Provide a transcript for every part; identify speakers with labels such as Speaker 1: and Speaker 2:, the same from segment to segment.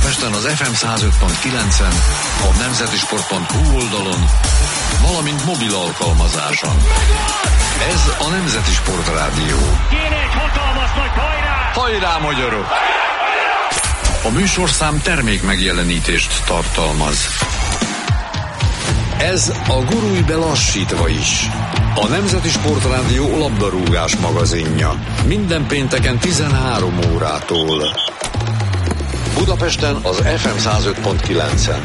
Speaker 1: Budapesten az FM 105.9-en, a nemzetisport.hu oldalon, valamint mobil alkalmazáson. Ez a Nemzeti Sport Rádió.
Speaker 2: Kéne egy hatalmas nagy hajrá!
Speaker 1: Hajrá, magyarok! A műsorszám termék megjelenítést tartalmaz. Ez a Gurulj be lassítva is. A Nemzeti Sport Rádió labdarúgás magazinja. Minden pénteken 13 órától. Budapesten az FM 105.9-en.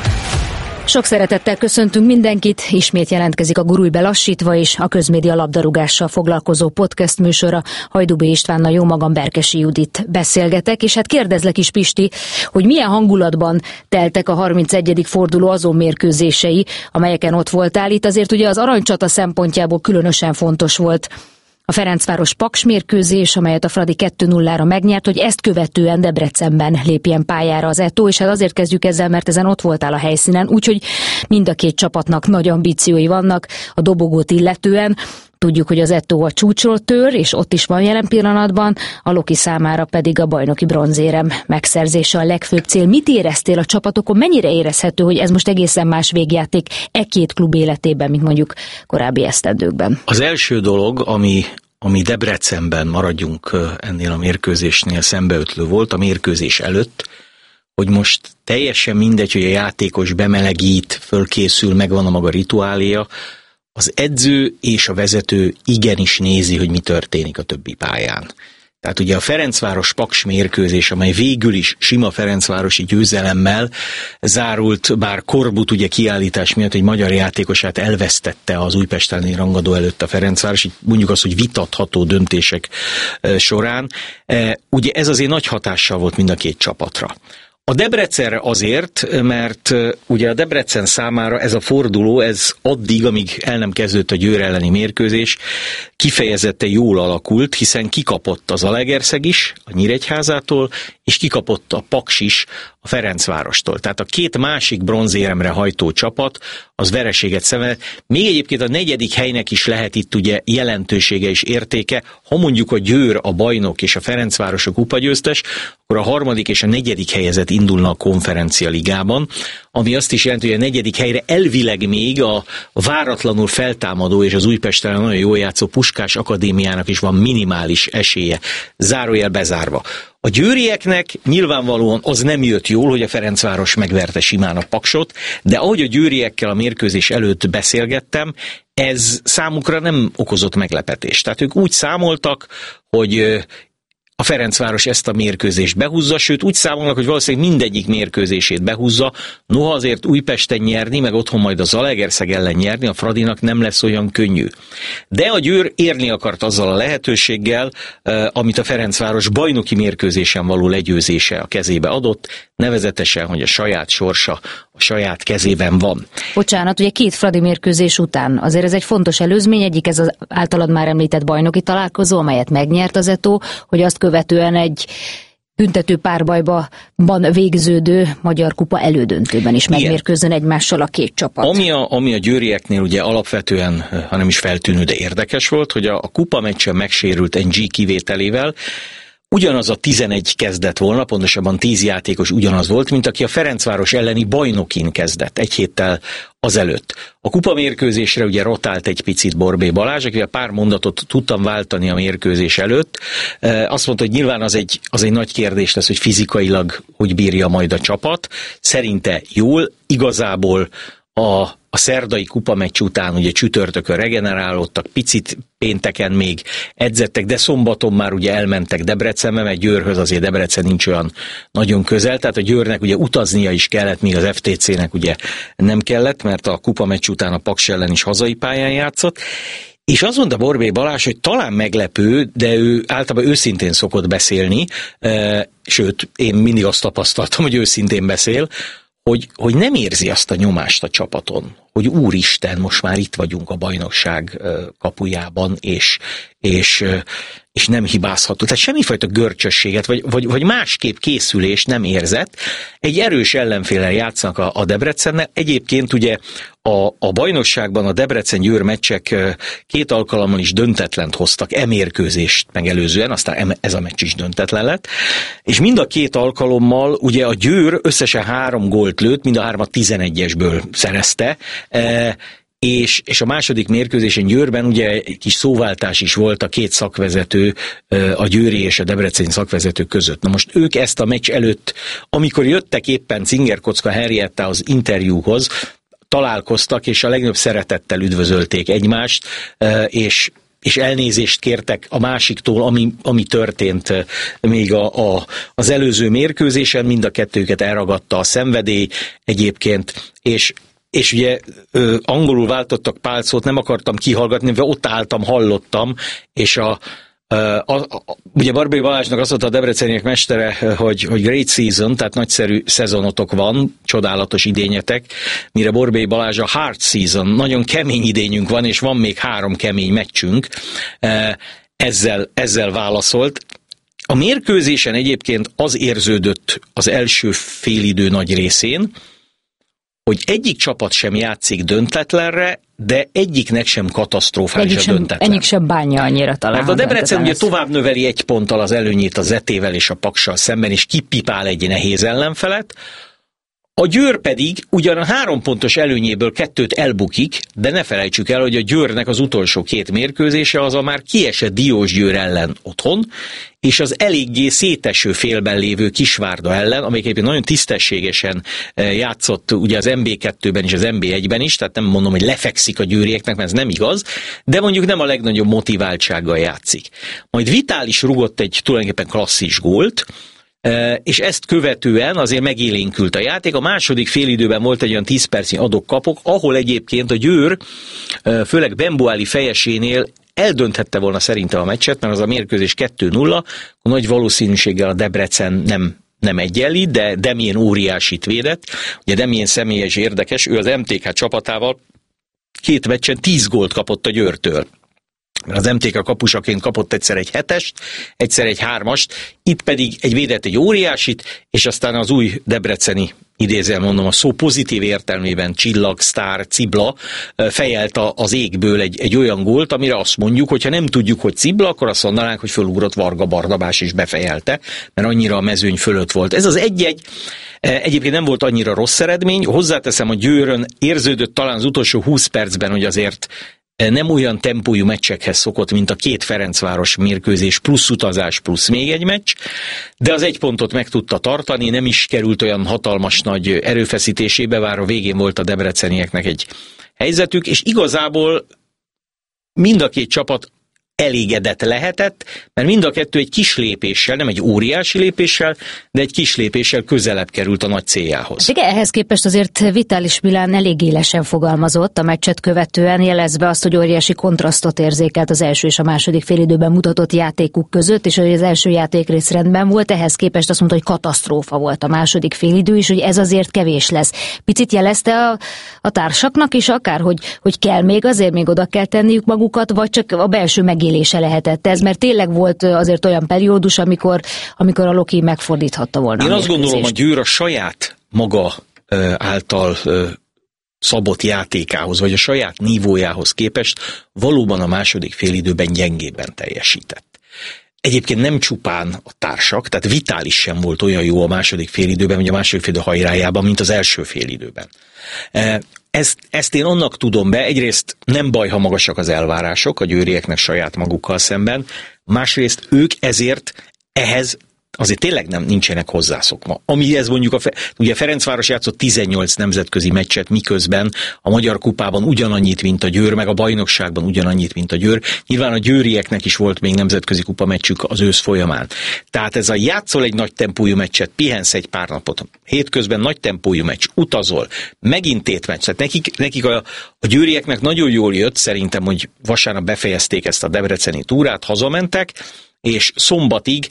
Speaker 3: Sok szeretettel köszöntünk mindenkit, ismét jelentkezik a Gurulj be lassítva is, a közmédia labdarúgással foglalkozó podcast műsora. Hajdú B. Istvánnal, jó magam, Berkesi Judit beszélgetek, és hát kérdezlek is, Pisti, hogy milyen hangulatban teltek a 31. forduló azon mérkőzései, amelyeken ott voltál. Itt azért ugye az aranycsata szempontjából különösen fontos volt a Ferencváros Paks mérkőzés, amelyet a Fradi 2-0-ra megnyert, hogy ezt követően Debrecenben lépjen pályára az Eto, és hát azért kezdjük ezzel, mert ezen ott voltál a helyszínen, úgyhogy mind a két csapatnak nagy ambíciói vannak a dobogót illetően. Tudjuk, hogy az Eto a csúcsról tör, és ott is van jelen pillanatban, a Loki számára pedig a bajnoki bronzérem megszerzése a legfőbb cél. Mit éreztél a csapatokon? Mennyire érezhető, hogy ez most egészen más végjáték két klub életében, mint mondjuk korábbi esztendőkben?
Speaker 4: Az első dolog, ami Debrecenben, maradjunk ennél a mérkőzésnél, szembeötlő volt a mérkőzés előtt, hogy most teljesen mindegy, hogy a játékos bemelegít, fölkészül, megvan a maga rituáléja, az edző és a vezető igenis nézi, hogy mi történik a többi pályán. Tehát ugye a Ferencváros Paks mérkőzés, amely végül is sima ferencvárosi győzelemmel zárult, bár Korbut ugye kiállítás miatt egy magyar játékosát elvesztette az Újpest elleni rangadó előtt a Ferencváros, így mondjuk azt, hogy vitatható döntések során. Ugye ez azért nagy hatással volt mind a két csapatra. A Debrecenre azért, mert ugye a Debrecen számára ez a forduló, ez addig, amíg el nem kezdődött a Győr elleni mérkőzés, kifejezetten jól alakult, hiszen kikapott az Zalaegerszeg is a Nyíregyházától, és kikapott a Paks is a Ferencvárostól. Tehát a két másik bronzéremre hajtó csapat az vereséget szenvedett. Még egyébként a 4. helynek is lehet itt ugye jelentősége és értéke. Ha mondjuk a Győr a bajnok és a Ferencváros a kupagyőztes, akkor a 3. és a 4. helyezett indulna a Konferencia Ligában, ami azt is jelenti, hogy a 4. helyre elvileg még a váratlanul feltámadó és az Újpesten nagyon jól játszó Puskás Akadémiának is van minimális esélye. Zárójel bezárva. A győrieknek nyilvánvalóan az nem jött jól, hogy a Ferencváros megverte simán a Paksot, de ahogy a győriekkel a mérkőzés előtt beszélgettem, ez számukra nem okozott meglepetést. Tehát ők úgy számoltak, hogy a Ferencváros ezt a mérkőzést behúzza, sőt úgy számolnak, hogy valószínűleg mindegyik mérkőzését behúzza, noha azért Újpesten nyerni, meg otthon majd a Zalaegerszeg ellen nyerni, a Fradinak nem lesz olyan könnyű. De a Győr érni akart azzal a lehetőséggel, amit a Ferencváros bajnoki mérkőzésen való legyőzése a kezébe adott, nevezetesen, hogy a saját sorsa a saját kezében van.
Speaker 3: Bocsánat, ugye 2 Fradi mérkőzés után azért ez egy fontos előzmény, egyik ez az általad már említett bajnoki találkozó, amelyet megnyert az Eto, hogy azt követően egy büntető párbajban végződő Magyar Kupa elődöntőben is megmérkőzzön egymással a két csapat.
Speaker 4: Ami a győrieknél ugye alapvetően, hanem is feltűnő, de érdekes volt, hogy a kupa meccsen megsérült NG kivételével ugyanaz a 11 kezdett volna, pontosabban 10 játékos ugyanaz volt, mint aki a Ferencváros elleni bajnokin kezdett egy héttel azelőtt. A kupamérkőzésre ugye rotált egy picit Borbély Balázs, akivel pár mondatot tudtam váltani a mérkőzés előtt. Azt mondta, hogy nyilván az egy nagy kérdés lesz, hogy fizikailag hogy bírja majd a csapat. Szerinte jól, igazából a szerdai kupameccs után ugye csütörtökön regenerálódtak, picit pénteken még edzettek, de szombaton már ugye elmentek Debrecenbe, mert Győrhöz azért Debrecen nincs olyan nagyon közel, tehát a Győrnek ugye utaznia is kellett, míg az FTC-nek ugye nem kellett, mert a kupameccs után a Paks ellen is hazai pályán játszott. És azt mondta Borbély Balázs, hogy talán meglepő, de ő általában őszintén szokott beszélni, sőt, én mindig azt tapasztaltam, hogy őszintén beszél, hogy nem érzi azt a nyomást a csapaton, hogy úristen, most már itt vagyunk a bajnokság kapujában, és nem hibázható. Tehát semmifajta görcsösséget, vagy másképp készülést nem érzett. Egy erős ellenféllel játszanak a Debrecennel. Egyébként ugye a bajnokságban a Debrecen-Győr meccsek 2 alkalommal is döntetlent hoztak, mérkőzést megelőzően, aztán ez a meccs is döntetlen lett. És mind a 2 alkalommal ugye a Győr összesen 3 gólt lőtt, mind a 3-at 11-esből szerezte, és a második mérkőzésen Győrben ugye egy kis szóváltás is volt a 2 szakvezető, a győri és a debreceni szakvezető között. Na most ők ezt a meccs előtt, amikor jöttek éppen Cingerkocka Henriettához interjúhoz, találkoztak, és a legnagyobb szeretettel üdvözölték egymást, és elnézést kértek a másiktól, ami történt még az előző mérkőzésen, mind a kettőket elragadta a szenvedély egyébként, és ugye angolul váltottak pár szót, nem akartam kihallgatni, mert ott álltam, hallottam, és ugye Barbai Balázsnak azt mondta a debreceniek mestere, hogy great season, tehát nagyszerű szezonotok van, csodálatos idényetek, mire Barbai Balázs a hard season, nagyon kemény idényünk van, és van még 3 kemény meccsünk, ezzel válaszolt. A mérkőzésen egyébként az érződött az első félidő nagy részén, hogy egyik csapat sem játszik döntetlenre, de egyiknek sem katasztrofális a döntetlen.
Speaker 3: Egyik sem bánja annyira talán.
Speaker 4: Mert a Debrecen ugye tovább növeli 1 ponttal az előnyét a Zetével és a Paksal szemben, és kipipál egy nehéz ellenfelet. A Győr pedig ugyan a 3 pontos előnyéből 2-t elbukik, de ne felejtsük el, hogy a Győrnek az utolsó 2 mérkőzése az a már kiesett Diósgyőr ellen otthon, és az eléggé széteső félben lévő Kisvárda ellen, amelyik egyébként nagyon tisztességesen játszott ugye az MB2-ben és az MB1-ben is, tehát nem mondom, hogy lefekszik a győrieknek, mert ez nem igaz, de mondjuk nem a legnagyobb motiváltsággal játszik. Majd Vitális rugott egy tulajdonképpen klasszis gólt, és ezt követően azért megélénkült a játék. A második félidőben volt egy olyan 10 percnyi adok-kapok, ahol egyébként a Győr, főleg Bembuáli fejesénél eldönthette volna szerintem a meccset, mert az a mérkőzés 2-0, nagy valószínűséggel a Debrecen nem egyenlít, de Demjén óriásit védett. Ugye Demjén személyes érdekes, ő az MTK csapatával 2 meccsen 10 gólt kapott a Győrtől. Az MTK kapusaként kapott egyszer egy 7-est, egyszer egy 3-ast, itt pedig védett egy óriásit, és aztán az új debreceni, idézően mondom, a szó pozitív értelmében csillag, sztár, cibla fejelt az égből egy olyan gólt, amire azt mondjuk, hogyha nem tudjuk, hogy cibla, akkor azt mondanánk, hogy fölugrott Varga Bardabás és befejelte, mert annyira a mezőny fölött volt. Ez az 1-1 egyébként nem volt annyira rossz eredmény, hozzáteszem, a Győrön érződött talán az utolsó 20 percben, hogy azért nem olyan tempójú meccsekhez szokott, mint a 2 Ferencváros mérkőzés plusz utazás plusz még egy meccs, de az 1 pontot meg tudta tartani, nem is került olyan hatalmas nagy erőfeszítésébe, bár a végén volt a debrecenieknek egy helyzetük, és igazából mind a 2 csapat elégedett lehetett, mert mind a 2 egy kis lépéssel, nem egy óriási lépéssel, de egy kis lépéssel közelebb került a nagy céljához.
Speaker 3: Igen, ehhez képest azért Vitális Milán elég élesen fogalmazott a meccset követően, jelezve azt, hogy óriási kontrasztot érzékelt az első és a második félidőben mutatott játékuk között, és hogy az első játékrész rendben volt, ehhez képest azt mondta, hogy katasztrófa volt a második félidő, és hogy ez azért kevés lesz. Picit jelezte a társaknak is akár, hogy kell még, azért még oda kell tenniük magukat, vagy csak a belső megélése lehetett ez, mert tényleg volt azért olyan periódus, amikor a Loki megfordíthatta volna.
Speaker 4: Én azt gondolom, a Győr a saját maga által szabott játékához, vagy a saját nívójához képest valóban a második félidőben gyengébben teljesített. Egyébként nem csupán a társak, tehát Vitális sem volt olyan jó a második félidőben, vagy a második félidő hajrájában, mint az első félidőben. Ezt én annak tudom be, egyrészt nem baj, ha magasak az elvárások a győrieknek saját magukkal szemben, másrészt ők ezért ehhez azért tényleg nincsenek hozzászokva. Amihez mondjuk ugye Ferencváros játszott 18 nemzetközi meccset, miközben a Magyar Kupában ugyanannyit, mint a Győr, meg a bajnokságban ugyanannyit, mint a Győr. Nyilván a győrieknek is volt még nemzetközi kupa meccsük az ősz folyamán. Tehát ez a játszol egy nagy tempójú meccset, pihensz egy pár napot, hétközben nagy tempójú meccs, utazol, megint tétmeccs. Tehát nekik a győrieknek nagyon jól jött, szerintem, hogy vasárnap befejezték ezt a debreceni túrát, hazamentek, és szombatig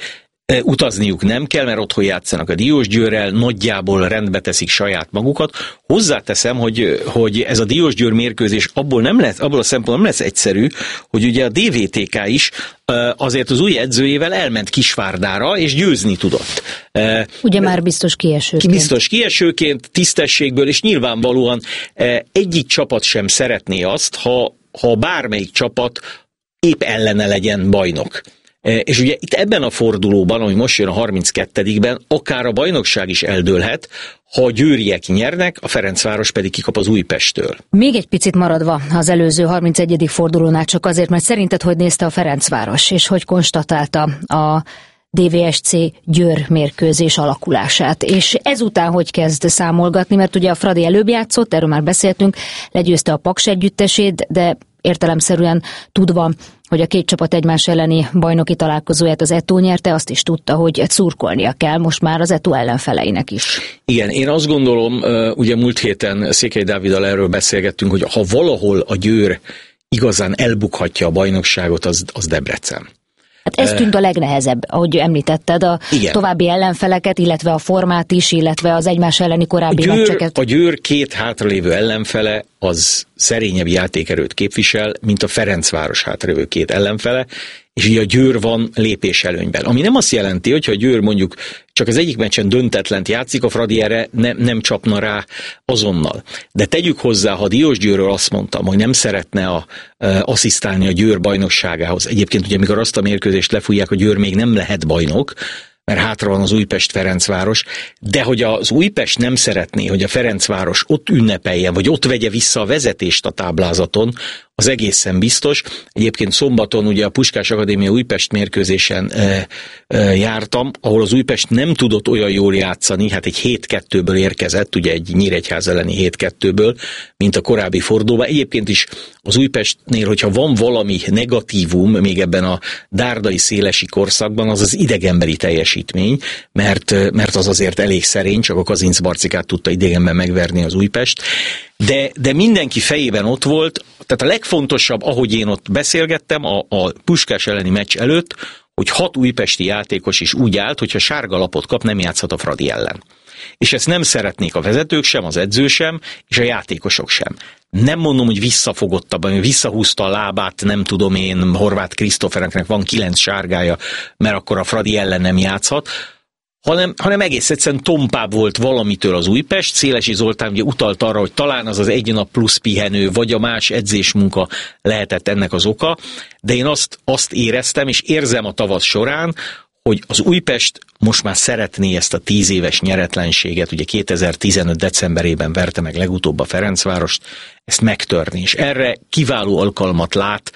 Speaker 4: Utazniuk nem kell, mert otthon játszanak a Diósgyőrrel, nagyjából rendbe teszik saját magukat. Hozzáteszem, hogy ez a Diósgyőr mérkőzés abból a szempontból nem lesz egyszerű, hogy ugye a DVTK is azért az új edzőjével elment Kisvárdára, és győzni tudott.
Speaker 3: Ugye már biztos kiesőként.
Speaker 4: Biztos kiesőként, tisztességből, és nyilvánvalóan egyik csapat sem szeretné azt, ha bármelyik csapat épp ellene legyen bajnok. És ugye itt ebben a fordulóban, ami most jön a 32-ben, akár a bajnokság is eldőlhet, ha a győriek nyernek, a Ferencváros pedig kikap az Újpesttől.
Speaker 3: Még egy picit maradva az előző 31. fordulónál, csak azért, mert szerinted hogy nézte a Ferencváros, és hogy konstatálta a DVSC Győr mérkőzés alakulását, és ezután hogy kezd számolgatni, mert ugye a Fradi előbb játszott, erről már beszéltünk, legyőzte a Paks együttesét, de értelemszerűen tudva, hogy a két csapat egymás elleni bajnoki találkozóját az Eto nyerte, azt is tudta, hogy szurkolnia kell most már az Eto ellenfeleinek is.
Speaker 4: Igen, én azt gondolom, ugye múlt héten Székely Dáviddal erről beszélgettünk, hogy ha valahol a Győr igazán elbukhatja a bajnokságot, az Debrecen.
Speaker 3: Hát ez tűnt a legnehezebb, ahogy említetted, a további ellenfeleket, illetve a formát is, illetve az egymás elleni korábbi meccseket.
Speaker 4: A Győr két hátralévő ellenfele az szerényebb játékerőt képvisel, mint a Ferencváros hátralévő két ellenfele, és ugye a Győr van lépéselőnyben. Ami nem azt jelenti, hogyha a Győr mondjuk csak az egyik meccsen döntetlent játszik, a Fradi erre nem csapna rá azonnal. De tegyük hozzá, ha Diósgyőrről azt mondtam, hogy nem szeretne asszisztálni a Győr bajnokságához. Egyébként ugye, amikor azt a mérkőzést lefújják, a Győr még nem lehet bajnok, mert hátra van az Újpest-Ferencváros, de hogy az Újpest nem szeretné, hogy a Ferencváros ott ünnepeljen, vagy ott vegye vissza a vezetést a táblázaton, az egészen biztos. Egyébként szombaton ugye a Puskás Akadémia Újpest mérkőzésen jártam, ahol az Újpest nem tudott olyan jól játszani, hát egy 7-2-ből érkezett, ugye egy Nyíregyháza elleni 7-2-ből, mint a korábbi fordulóban. Egyébként is az Újpestnél, hogyha van valami negatívum még ebben a dárdai szélesi korszakban, az az idegenbeli teljesítmény, mert az azért elég szerény, csak a Kazinc Barcikát tudta idegenben megverni az Újpest. De mindenki fejében ott volt, tehát a legfontosabb, ahogy én ott beszélgettem a Puskás elleni meccs előtt, hogy 6 újpesti játékos is úgy állt, hogyha sárga lapot kap, nem játszhat a Fradi ellen. És ezt nem szeretnék a vezetők sem, az edző sem, és a játékosok sem. Nem mondom, hogy visszafogottabban, visszahúzta a lábát, nem tudom én, Horváth Krisztófernek van 9 sárgája, mert akkor a Fradi ellen nem játszhat, hanem egész egyszerűen tompább volt valamitől az Újpest. Szélesi Zoltán ugye utalt arra, hogy talán az egy nap plusz pihenő, vagy a más edzésmunka lehetett ennek az oka, de én azt éreztem, és érzem a tavasz során, hogy az Újpest most már szeretné ezt a 10 éves nyeretlenséget, ugye 2015. decemberében verte meg legutóbb a Ferencvárost, ezt megtörni, és erre kiváló alkalmat lát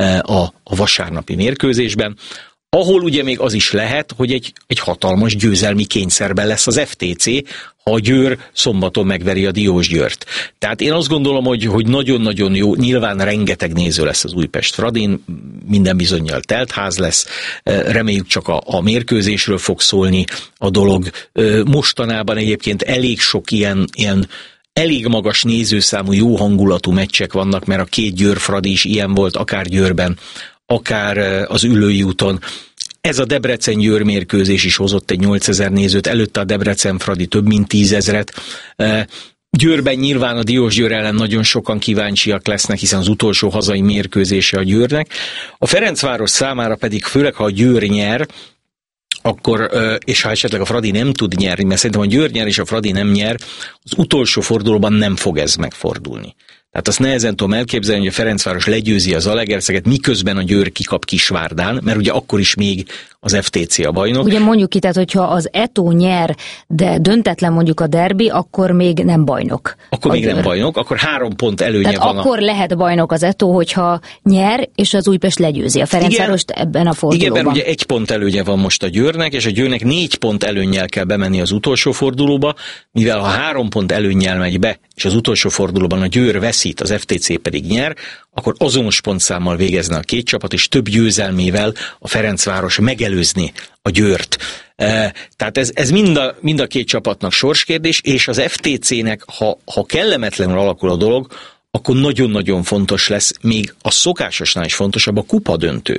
Speaker 4: a vasárnapi mérkőzésben, ahol ugye még az is lehet, hogy egy hatalmas győzelmi kényszerben lesz az FTC, ha a Győr szombaton megveri a Diósgyőrt. Tehát én azt gondolom, hogy nagyon-nagyon jó, nyilván rengeteg néző lesz az Újpest-Fradin, minden bizonnyal teltház lesz, reméljük csak a mérkőzésről fog szólni a dolog. Mostanában egyébként elég sok ilyen elég magas nézőszámú, jó hangulatú meccsek vannak, mert a két Győr-Fradi is ilyen volt, akár Győrben, akár az Üllői úton. Ez a Debrecen-Győr mérkőzés is hozott egy 8000 nézőt, előtte a Debrecen-Fradi több mint 10 000. Győrben nyilván a Diósgyőr ellen nagyon sokan kíváncsiak lesznek, hiszen az utolsó hazai mérkőzése a Győrnek. A Ferencváros számára pedig, főleg ha a Győr nyer, akkor, és ha esetleg a Fradi nem tud nyerni, mert szerintem a Győr nyer és a Fradi nem nyer, az utolsó fordulóban nem fog ez megfordulni. Tehát azt nehezen tudom elképzelni, hogy a Ferencváros legyőzi az Zalaegerszeget, miközben a Győr kikap Kisvárdán, mert ugye akkor is még az FTC a bajnok.
Speaker 3: Ugye mondjuk ki, tehát hogyha az Eto nyer, de döntetlen mondjuk a derbi, akkor még nem bajnok.
Speaker 4: Akkor még nem bajnok, akkor 3 pont előnye
Speaker 3: tehát
Speaker 4: van.
Speaker 3: Akkor lehet bajnok az Eto, hogyha nyer, és az Újpest legyőzi a Ferencvárost ebben a fordulóban.
Speaker 4: Igen, ugye 1 pont előnye van most a Győrnek, és a Győrnek 4 pont előnnyel kell bemenni az utolsó fordulóba, mivel ha 3 pont előnnyel megy be, és az utolsó fordulóban a Győr veszít, az FTC pedig nyer, akkor azonos pontszámmal végezne a két csapat, és több győzelmével a Ferencváros megelőzni a Győrt. Tehát ez mind a két csapatnak sorskérdés, és az FTC-nek, ha kellemetlenül alakul a dolog, akkor nagyon-nagyon fontos lesz, még a szokásosnál is fontosabb a kupadöntő.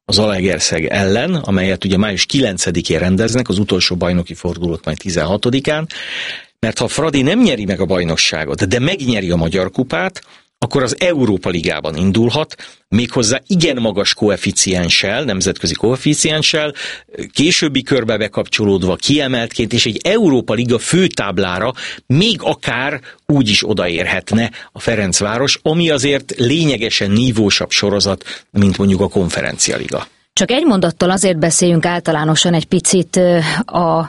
Speaker 4: az Zalaegerszeg ellen, amelyet ugye május 9-én rendeznek, az utolsó bajnoki fordulót majd 16-án, mert ha a Fradi nem nyeri meg a bajnokságot, de megnyeri a Magyar Kupát, akkor az Európa Ligában indulhat, méghozzá igen magas koeficienssel, nemzetközi koeficienssel, későbbi körbe bekapcsolódva, kiemeltként, és egy Európa Liga főtáblára még akár úgy is odaérhetne a Ferencváros, ami azért lényegesen nívósabb sorozat, mint mondjuk a Konferencialiga.
Speaker 3: Csak egy mondattal azért beszéljünk általánosan egy picit a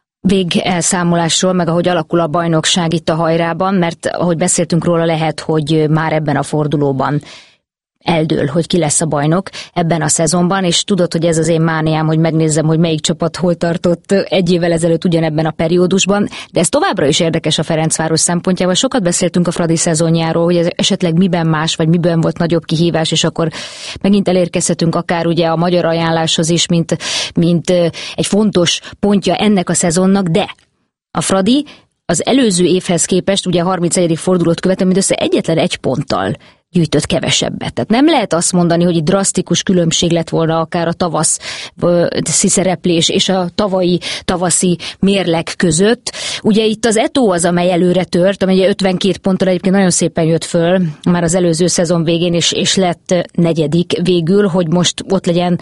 Speaker 3: végelszámolásról, meg ahogy alakul a bajnokság itt a Hajrában, mert ahogy beszéltünk róla, lehet, hogy már ebben a fordulóban eldől, hogy ki lesz a bajnok ebben a szezonban, és tudod, hogy ez az én mániám, hogy megnézzem, hogy melyik csapat hol tartott egy évvel ezelőtt ugyanebben a periódusban, de ez továbbra is érdekes a Ferencváros szempontjából. Sokat beszéltünk a Fradi szezonjáról, hogy ez esetleg miben más, vagy miben volt nagyobb kihívás, és akkor megint elérkezhetünk akár ugye a magyar ajánláshoz is, mint egy fontos pontja ennek a szezonnak, de a Fradi az előző évhez képest, ugye a 31. fordulót követően mindössze egyetlen egy ponttal gyűjtött kevesebbet. Tehát nem lehet azt mondani, hogy itt drasztikus különbség lett volna akár a tavaszi szereplés és a tavaszi mérleg között. Ugye itt az Eto az, amely előre tört, amely 52 ponttal egyébként nagyon szépen jött föl már az előző szezon végén, és lett negyedik végül, hogy most ott legyen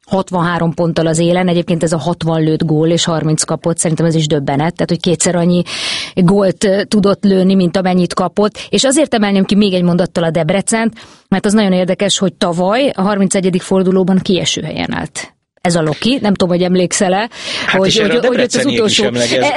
Speaker 3: 63 ponttal az élen, egyébként ez a 60 lőtt gól és 30 kapott, szerintem ez is döbbenet, tehát hogy kétszer annyi gólt tudott lőni, mint amennyit kapott, és azért emelném ki még egy mondattal a Debrecent, mert az nagyon érdekes, hogy tavaly a 31. fordulóban kieső helyen állt. Ez a Loki, nem tudom, hogy emlékszel-e,
Speaker 4: hát hogy az utolsó...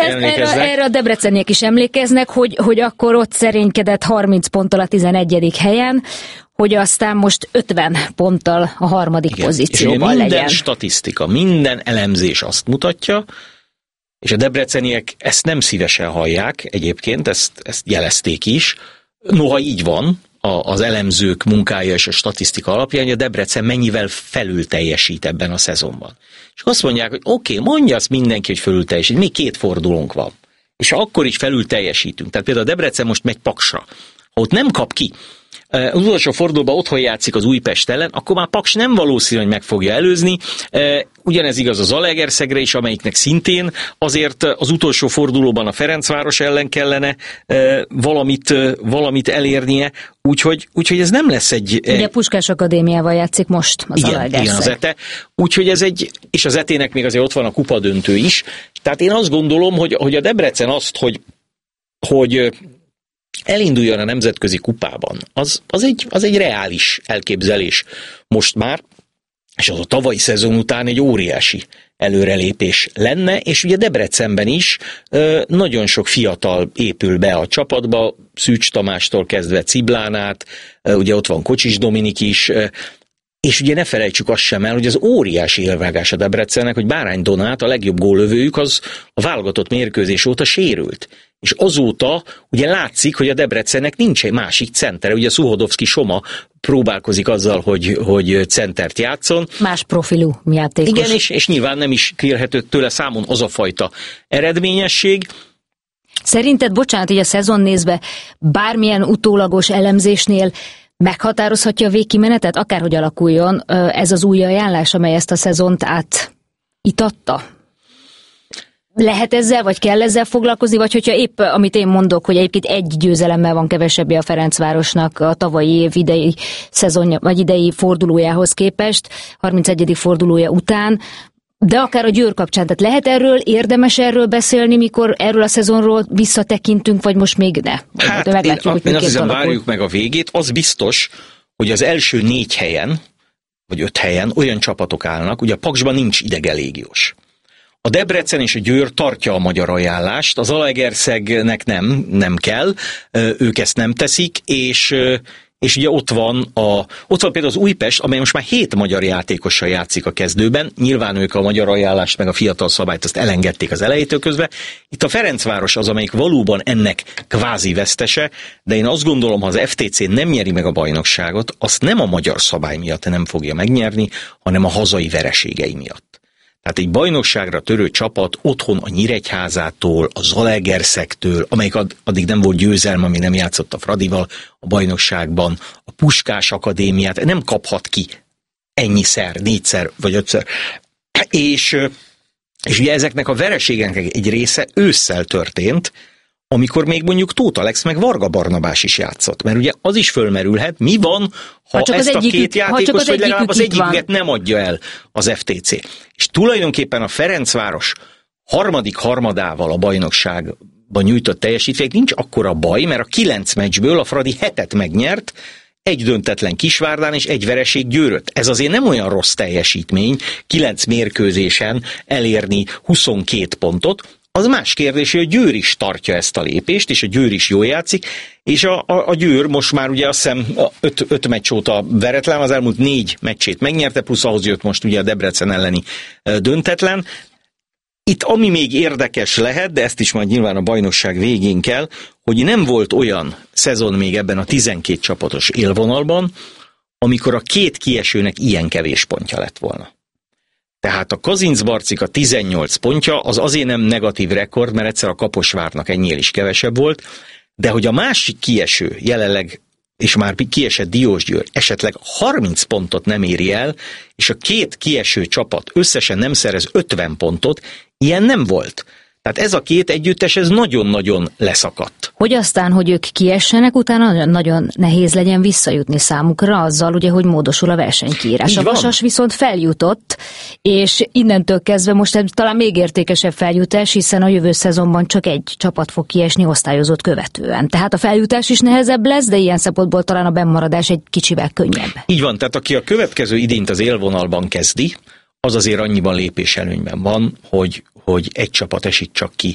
Speaker 3: Erre a debreceniek is emlékeznek, hogy akkor ott szerénykedett 30 ponttal a 11. helyen, hogy aztán most 50 ponttal a harmadik pozícióban legyen.
Speaker 4: Minden statisztika, minden elemzés azt mutatja, és a debreceniek ezt nem szívesen hallják egyébként, ezt jelezték is. Noha így van, az elemzők munkája és a statisztika alapján, hogy a Debrecen mennyivel felül teljesít ebben a szezonban. És azt mondják, hogy oké, mondja azt mindenki, hogy felül teljesít, még 2 fordulónk van. És akkor is felül teljesítünk. Tehát például a Debrecen most megy Paksra. Ha ott nem kap ki, az utolsó fordulóban otthon játszik az Újpest ellen, akkor már Paks nem valószínű, hogy meg fogja előzni. Ugyanez igaz a Zalaegerszegre is, amelyiknek szintén azért az utolsó fordulóban a Ferencváros ellen kellene valamit elérnie, úgyhogy ez nem lesz egy...
Speaker 3: Ugye a Puskás Akadémiával játszik most az Zalaegerszeg.
Speaker 4: Igen, az ETE. Úgyhogy ez és az ETE-nek még azért ott van a kupadöntő is. Tehát én azt gondolom, hogy a Debrecen azt, hogy elinduljon a nemzetközi kupában, az egy reális elképzelés most már, és az a tavalyi szezon után egy óriási előrelépés lenne, és ugye Debrecenben is nagyon sok fiatal épül be a csapatba, Szűcs Tamástól kezdve Ciblán át, ugye ott van Kocsis Dominik is, és ugye ne felejtsük azt sem el, hogy az óriási élvágás a Debrecennek, hogy Bárány Donát, a legjobb góllövőjük, az a válogatott mérkőzés óta sérült. És azóta ugye látszik, hogy a Debrecennek nincs egy másik centere. Ugye Szuhodovszki Soma próbálkozik azzal, hogy centert játszon.
Speaker 3: Más profilú játékos.
Speaker 4: Igen, és nyilván nem is kérhető tőle számon az a fajta eredményesség.
Speaker 3: Szerinted, bocsánat, így a szezon nézve, bármilyen utólagos elemzésnél meghatározhatja a végkimenetet, akárhogy alakuljon ez az új ajánlás, amely ezt a szezont átitatta? Lehet ezzel, vagy kell ezzel foglalkozni, vagy hogyha épp, amit én mondok, hogy egyébként egy győzelemmel van kevesebbje a Ferencvárosnak a tavalyi év idei szezonja, vagy idei fordulójához képest, 31. fordulója után, de akár a Győr kapcsán, tehát lehet érdemes erről beszélni, mikor erről a szezonról visszatekintünk, vagy most még ne?
Speaker 4: Hát én azt hiszem, várjuk meg a végét. Az biztos, hogy az első 4 helyen, vagy 5 helyen olyan csapatok állnak, ugye a Paksban nincs idegen légiós. A Debrecen és a Győr tartja a magyar ajánlást, az Zalaegerszegnek nem kell, ők ezt nem teszik, és ugye ott van például az Újpest, amely most már 7 magyar játékossal játszik a kezdőben, nyilván ők a magyar ajánlást meg a fiatal szabályt azt elengedték az elejétől közben. Itt a Ferencváros az, amelyik valóban ennek kvázi vesztese, de én azt gondolom, ha az FTC nem nyeri meg a bajnokságot, azt nem a magyar szabály miatt nem fogja megnyerni, hanem a hazai vereségei miatt. Tehát egy bajnokságra törő csapat otthon a Nyíregyházától, a Zalaegerszegtől, amelyik addig nem volt győzelme, ami nem játszott a Fradival a bajnokságban, a Puskás Akadémiát nem kaphat ki ennyiszer, 4-szer vagy 5-szer. És ugye ezeknek a vereségeknek egy része ősszel történt, amikor még mondjuk Tóth Alex meg Varga Barnabás is játszott. Mert ugye az is fölmerülhet, mi van, ha ezt a két játékos, vagy legalább az egyiket nem adja el az FTC. És tulajdonképpen a Ferencváros harmadik harmadával a bajnokságban nyújtott teljesítmény nincs akkora baj, mert a 9 meccsből a Fradi 7-et megnyert, egy döntetlen Kisvárdán és egy vereség Győröt. Ez azért nem olyan rossz teljesítmény, 9 mérkőzésen elérni 22 pontot. Az más kérdés, hogy a Győr is tartja ezt a lépést, és a Győr is jól játszik, és a Győr most már ugye azt hiszem 5 meccs óta veretlen, az elmúlt 4 meccsét megnyerte, plusz ahhoz jött most ugye a Debrecen elleni döntetlen. Itt ami még érdekes lehet, de ezt is majd nyilván a bajnokság végén kell, hogy nem volt olyan szezon még ebben a 12 csapatos élvonalban, amikor a két kiesőnek ilyen kevés pontja lett volna. Tehát a Kazincbarcika 18 pontja az azért nem negatív rekord, mert egyszer a Kaposvárnak ennyien is kevesebb volt, de hogy a másik kieső jelenleg, és már kiesett Diósgyőr, esetleg 30 pontot nem éri el, és a két kieső csapat összesen nem szerez 50 pontot, ilyen nem volt. Tehát ez a két együttes, ez nagyon-nagyon leszakadt.
Speaker 3: Hogy aztán, hogy ők kiessenek, utána nagyon nehéz legyen visszajutni számukra azzal, ugye, hogy módosul a versenykiírás. A Vasas viszont feljutott, és innentől kezdve most talán még értékesebb feljutás, hiszen a jövő szezonban csak egy csapat fog kiesni osztályozott követően. Tehát a feljutás is nehezebb lesz, de ilyen szempontból talán a bennmaradás egy kicsivel könnyebb.
Speaker 4: Így van, tehát aki a következő idényt az élvonalban kezdi, az azért annyiban lépéselőnyben van, hogy egy csapat esik csak ki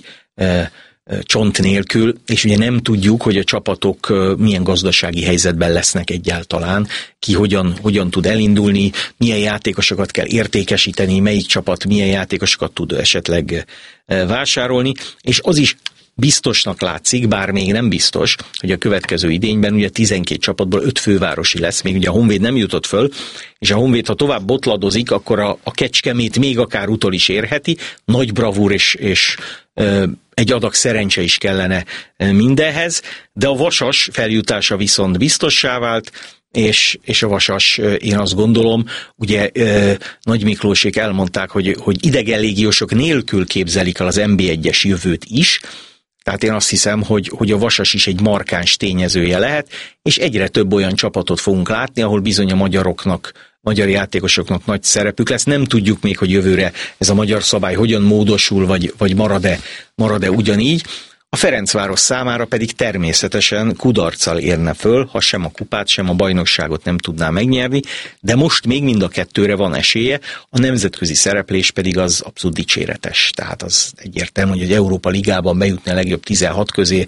Speaker 4: csont nélkül, és ugye nem tudjuk, hogy a csapatok milyen gazdasági helyzetben lesznek egyáltalán, ki hogyan tud elindulni, milyen játékosokat kell értékesíteni, melyik csapat milyen játékosokat tud esetleg vásárolni, és az is biztosnak látszik, bár még nem biztos, hogy a következő idényben ugye 12 csapatból 5 fővárosi lesz, még ugye a Honvéd nem jutott föl, és a Honvéd, ha tovább botladozik, akkor a Kecskemét még akár utol is érheti, nagy bravúr és egy adag szerencse is kellene mindenhez, de a Vasas feljutása viszont biztossá vált, és a Vasas, én azt gondolom, ugye Nagy Miklósék elmondták, hogy idegen légiósok nélkül képzelik el az NB1-es jövőt is, tehát én azt hiszem, hogy a Vasas is egy markáns tényezője lehet, és egyre több olyan csapatot fogunk látni, ahol bizony a magyar játékosoknak nagy szerepük lesz. Nem tudjuk még, hogy jövőre ez a magyar szabály hogyan módosul, vagy marad-e ugyanígy. A Ferencváros számára pedig természetesen kudarccal érne föl, ha sem a kupát, sem a bajnokságot nem tudná megnyerni, de most még mind a kettőre van esélye, a nemzetközi szereplés pedig az abszolút dicséretes. Tehát az egyértelmű, hogy egy Európa Ligában bejutni a legjobb 16 közé,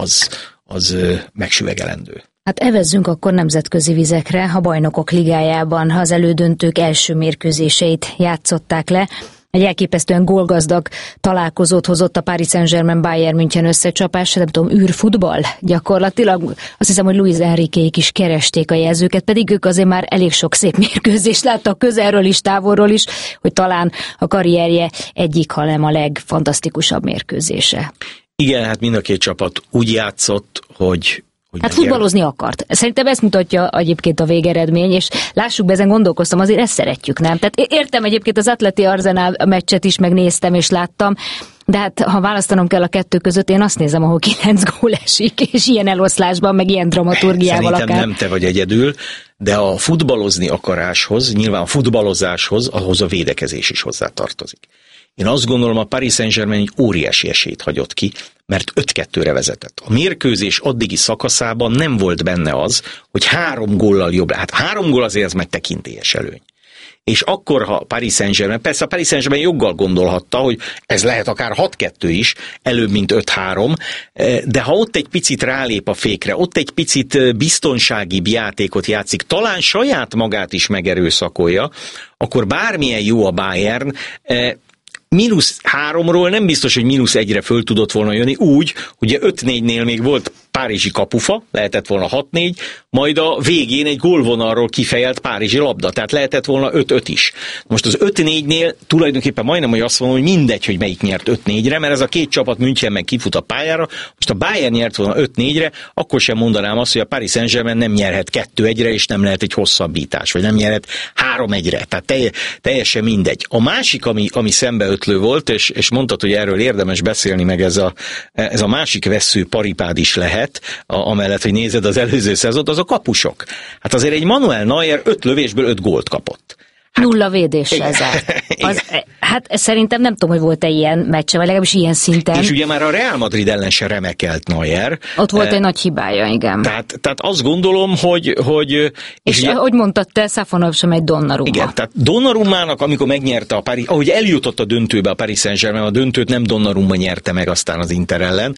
Speaker 4: az megsüvegelendő.
Speaker 3: Hát evezzünk akkor nemzetközi vizekre, a Bajnokok Ligájában az elődöntők első mérkőzéseit játszották le. Egy elképesztően gólgazdag találkozót hozott a Paris Saint-Germain Bayern München összecsapás, nem tudom, űrfutball gyakorlatilag. Azt hiszem, hogy Luis Enriquék is keresték a jelzőket, pedig ők azért már elég sok szép mérkőzést láttak közelről is, távolról is, hogy talán a karrierje egyik, ha nem a legfantasztikusabb mérkőzése.
Speaker 4: Igen, hát mind a két csapat úgy játszott, hogy
Speaker 3: hát futballozni akart. Szerintem ezt mutatja egyébként a végeredmény, és lássuk be, ezen gondolkoztam, azért ezt szeretjük, nem? Tehát értem egyébként az Atleti Arsenal meccset is, megnéztem és láttam, de hát ha választanom kell a kettő között, én azt nézem, ahol 9 gól esik, és ilyen eloszlásban, meg ilyen dramaturgiával
Speaker 4: Szerintem
Speaker 3: akár.
Speaker 4: Nem te vagy egyedül, de a futballozni akaráshoz, nyilván a futballozáshoz, ahhoz a védekezés is hozzátartozik. Én azt gondolom, a Paris Saint-Germain egy óriási esélyt hagyott ki, mert 5-2-re vezetett. A mérkőzés addigi szakaszában nem volt benne az, hogy 3 góllal jobb. Hát 3 gól azért ez meg tekintélyes előny. És akkor, ha Paris Saint-Germain, persze a Paris Saint-Germain joggal gondolhatta, hogy ez lehet akár 6-2 is, előbb, mint 5-3, de ha ott egy picit rálép a fékre, ott egy picit biztonságibb játékot játszik, talán saját magát is megerőszakolja, akkor bármilyen jó a Bayern, -3-ról nem biztos, hogy -1-re föl tudott volna jönni, úgy, ugye 5-4-nél még volt párizsi kapufa, lehetett volna 6-4, majd a végén egy gólvonalról kifejelt párizsi labda, tehát lehetett volna 5-5 is. Most az 5-4-nél tulajdonképpen majdnem, hogy azt mondom, hogy mindegy, hogy melyik nyert 5-4-re, mert ez a két csapat München meg kifut a pályára, most a Bayern nyert volna 5-4-re, akkor sem mondanám azt, hogy a Paris Saint-Germain nem nyerhet 2-1-re, és nem lehet egy hosszabbítás, vagy nem nyerhet 3-1-re, tehát teljesen mindegy. A másik, ami szembeötlő volt, és mondtad, hogy erről érdemes beszélni, meg ez a másik vessző paripád is lehet, amellett, hogy nézed az előző szezont, az a kapusok. Hát azért egy Manuel Neuer 5 lövésből 5 gólt kapott.
Speaker 3: Hát, 0 védéssel zárt. Hát szerintem nem tudom, hogy volt-e ilyen meccse, vagy legalábbis ilyen szinten.
Speaker 4: És ugye már a Real Madrid ellen se remekelt Neuer.
Speaker 3: Ott volt egy nagy hibája, igen.
Speaker 4: Tehát azt gondolom, hogy
Speaker 3: és ugye, ahogy mondtad te, Safonov sem egy Donnarumma.
Speaker 4: Igen, tehát Donnarummának, amikor megnyerte a Paris, ahogy eljutott a döntőbe a Paris Saint-Germain, a döntőt nem Donnarumma nyerte meg aztán az Inter ellen,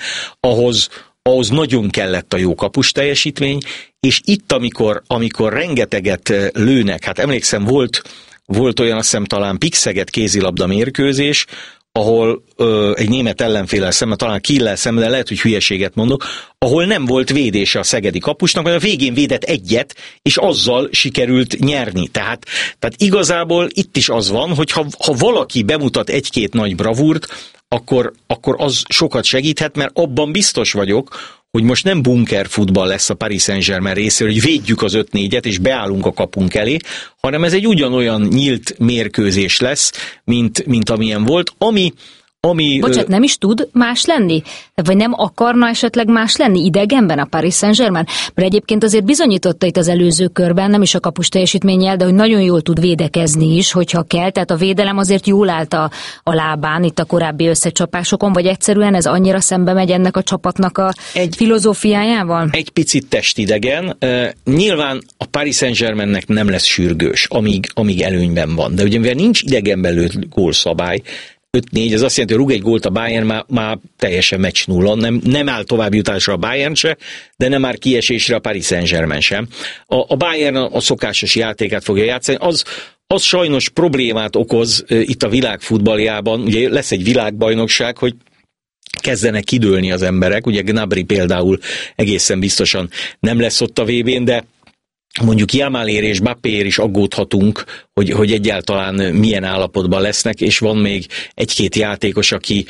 Speaker 4: ahhoz nagyon kellett a jó kapus teljesítmény, és itt, amikor rengeteget lőnek, hát emlékszem, volt olyan, azt hiszem talán Pixeget kézilabda mérkőzés, ahol egy német ellenféllel szemben, talán Kiel-lel szemben, de lehet, hogy hülyeséget mondok, ahol nem volt védése a szegedi kapusnak, mert a végén védett egyet, és azzal sikerült nyerni. Tehát igazából itt is az van, hogy ha valaki bemutat egy-két nagy bravúrt, akkor az sokat segíthet, mert abban biztos vagyok, hogy most nem bunker futball lesz a Paris Saint-Germain részéről, hogy védjük az 5-4-et, és beállunk a kapunk elé, hanem ez egy ugyanolyan nyílt mérkőzés lesz, mint amilyen volt, ami...
Speaker 3: Bocsát, nem is tud más lenni? Vagy nem akarna esetleg más lenni idegenben a Paris Saint-Germain? Mert egyébként azért bizonyította itt az előző körben, nem is a kapus teljesítménnyel, de hogy nagyon jól tud védekezni is, hogyha kell. Tehát a védelem azért jól állt a lábán itt a korábbi összecsapásokon, vagy egyszerűen ez annyira szembe megy ennek a csapatnak a filozófiájával? Egy
Speaker 4: picit testidegen. Nyilván a Paris Saint-Germainnek nem lesz sürgős, amíg előnyben van. De ugye mivel nincs idegenben lőtt gólszabály, 5-4, ez azt jelenti, hogy rúg egy gólt a Bayern, már teljesen meccs nulla, nem áll további jutásra a Bayern se, de nem már kiesésre a Paris Saint-Germain sem. A Bayern a szokásos játékát fogja játszani, az sajnos problémát okoz itt a világ futballjában, ugye lesz egy világbajnokság, hogy kezdenek kidőlni az emberek, ugye Gnabry például egészen biztosan nem lesz ott a VB-n, de mondjuk Jamálér és Mbappéért is aggódhatunk, hogy egyáltalán milyen állapotban lesznek, és van még egy-két játékos, aki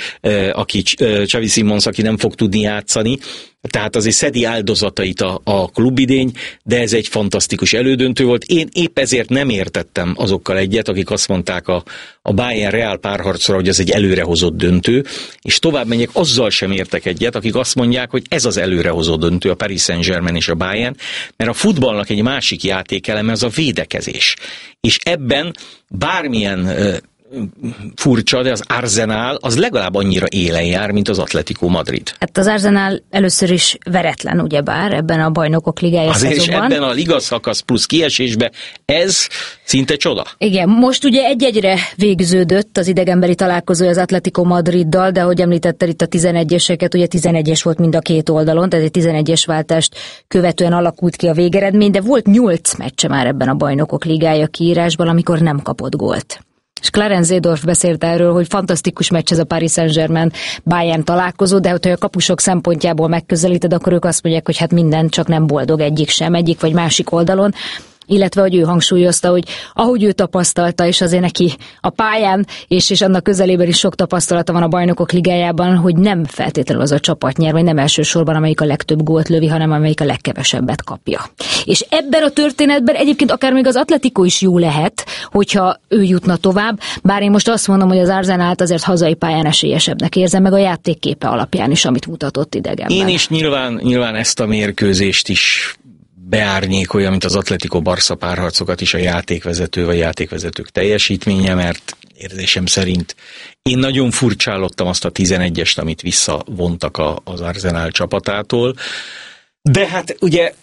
Speaker 4: Xavi Simons, aki nem fog tudni játszani, tehát azért szedi áldozatait a klubidény, de ez egy fantasztikus elődöntő volt. Én épp ezért nem értettem azokkal egyet, akik azt mondták a Bayern-Real párharcra, hogy ez egy előrehozott döntő, és tovább menjek, azzal sem értek egyet, akik azt mondják, hogy ez az előrehozott döntő, a Paris Saint-Germain és a Bayern, mert a futballnak egy másik játékeleme az a védekezés. És ebben bármilyen furcsa, de az Arsenal az legalább annyira élen jár, mint az Atletico Madrid. Hát az Arsenal először is veretlen, ugyebár, ebben a Bajnokok Ligája szezonban. Azért ebben a ligaszakasz plusz kiesésben ez szinte csoda. Igen, most ugye 1-1-re végződött az idegenbeli találkozó az Atletico Madriddal, de ahogy említetted itt a 11-eseket, ugye 11-es volt mind a két oldalon, tehát egy 11-es váltást követően alakult ki a végeredmény, de volt 8 meccse már ebben a Bajnokok Ligája kiírásban, amikor nem kapott gólt. És Clarence Seedorf beszélt erről, hogy fantasztikus meccs ez a Paris Saint-Germain Bayern találkozó, de hogyha a kapusok szempontjából megközelíted, akkor ők azt mondják, hogy hát minden csak nem boldog egyik vagy másik oldalon. Illetve, hogy ő hangsúlyozta, hogy ahogy ő tapasztalta, és azért neki a pályán, és annak közelében is sok tapasztalata van a Bajnokok Ligájában, hogy nem feltétlenül az a csapat nyer, vagy nem elsősorban amelyik a legtöbb gólt lövi, hanem amelyik a legkevesebbet kapja. És ebben a történetben egyébként akár még az Atletico is jó lehet, hogyha ő jutna tovább, bár én most azt mondom, hogy az Arsenalt azért hazai pályán esélyesebbnek érzem, meg a játékképe alapján is, amit mutatott idegenben. Én is nyilván ezt a mérkőzést is beárnyékolja, mint az Atletico-Barca párharcokat is a játékvezető vagy játékvezetők teljesítménye, mert érzésem szerint én nagyon furcsálottam azt a 11-est, amit visszavontak az Arsenal csapatától. De hát ugye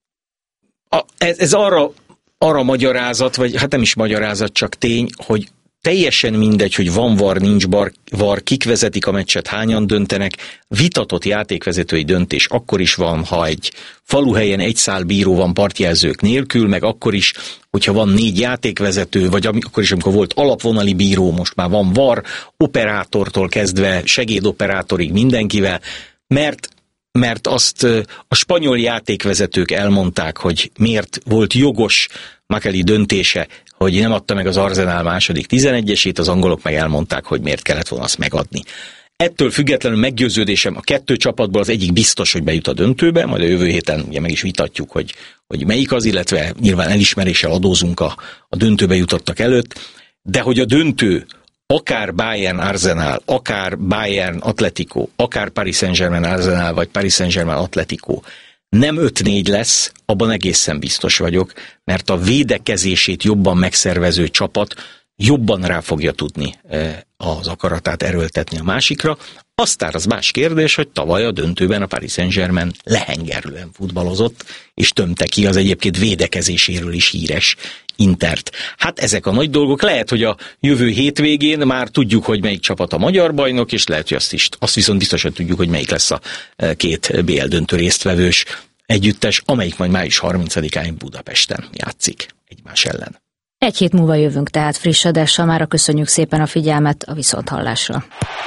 Speaker 4: ez arra magyarázat, vagy hát nem is magyarázat, csak tény, hogy teljesen mindegy, hogy van VAR, nincs VAR, kik vezetik a meccset, hányan döntenek, vitatott játékvezetői döntés akkor is van, ha egy faluhelyen egy szál bíró van partjelzők nélkül, meg akkor is, hogyha van 4 játékvezető, vagy akkor is, amikor volt alapvonali bíró, most már van VAR, operátortól kezdve segédoperátorig mindenkivel, mert mert azt a spanyol játékvezetők elmondták, hogy miért volt jogos Makeli döntése, hogy nem adta meg az Arsenal második 11-esét, az angolok meg elmondták, hogy miért kellett volna azt megadni. Ettől függetlenül meggyőződésem, a kettő csapatból az egyik biztos, hogy bejut a döntőbe, majd a jövő héten ugye meg is vitatjuk, hogy melyik az, illetve nyilván elismeréssel adózunk a döntőbe jutottak előtt, de hogy a döntő akár Bayern Arsenal, akár Bayern Atletico, akár Paris Saint-Germain Arsenal, vagy Paris Saint-Germain Atletico nem 5-4 lesz, abban egészen biztos vagyok, mert a védekezését jobban megszervező csapat jobban rá fogja tudni az akaratát erőltetni a másikra. Aztán az más kérdés, hogy tavaly a döntőben a Paris Saint-Germain lehengerlően futballozott, és tömte ki az egyébként védekezéséről is híres Intert. Hát ezek a nagy dolgok. Lehet, hogy a jövő hétvégén már tudjuk, hogy melyik csapat a magyar bajnok, és lehet, hogy azt viszont biztosan tudjuk, hogy melyik lesz a két BL döntő résztvevős együttes, amelyik majd május 30-án Budapesten játszik egymás ellen.
Speaker 3: Egy hét múlva jövünk tehát friss adással, mára köszönjük szépen a figyelmet, a viszonthallásra.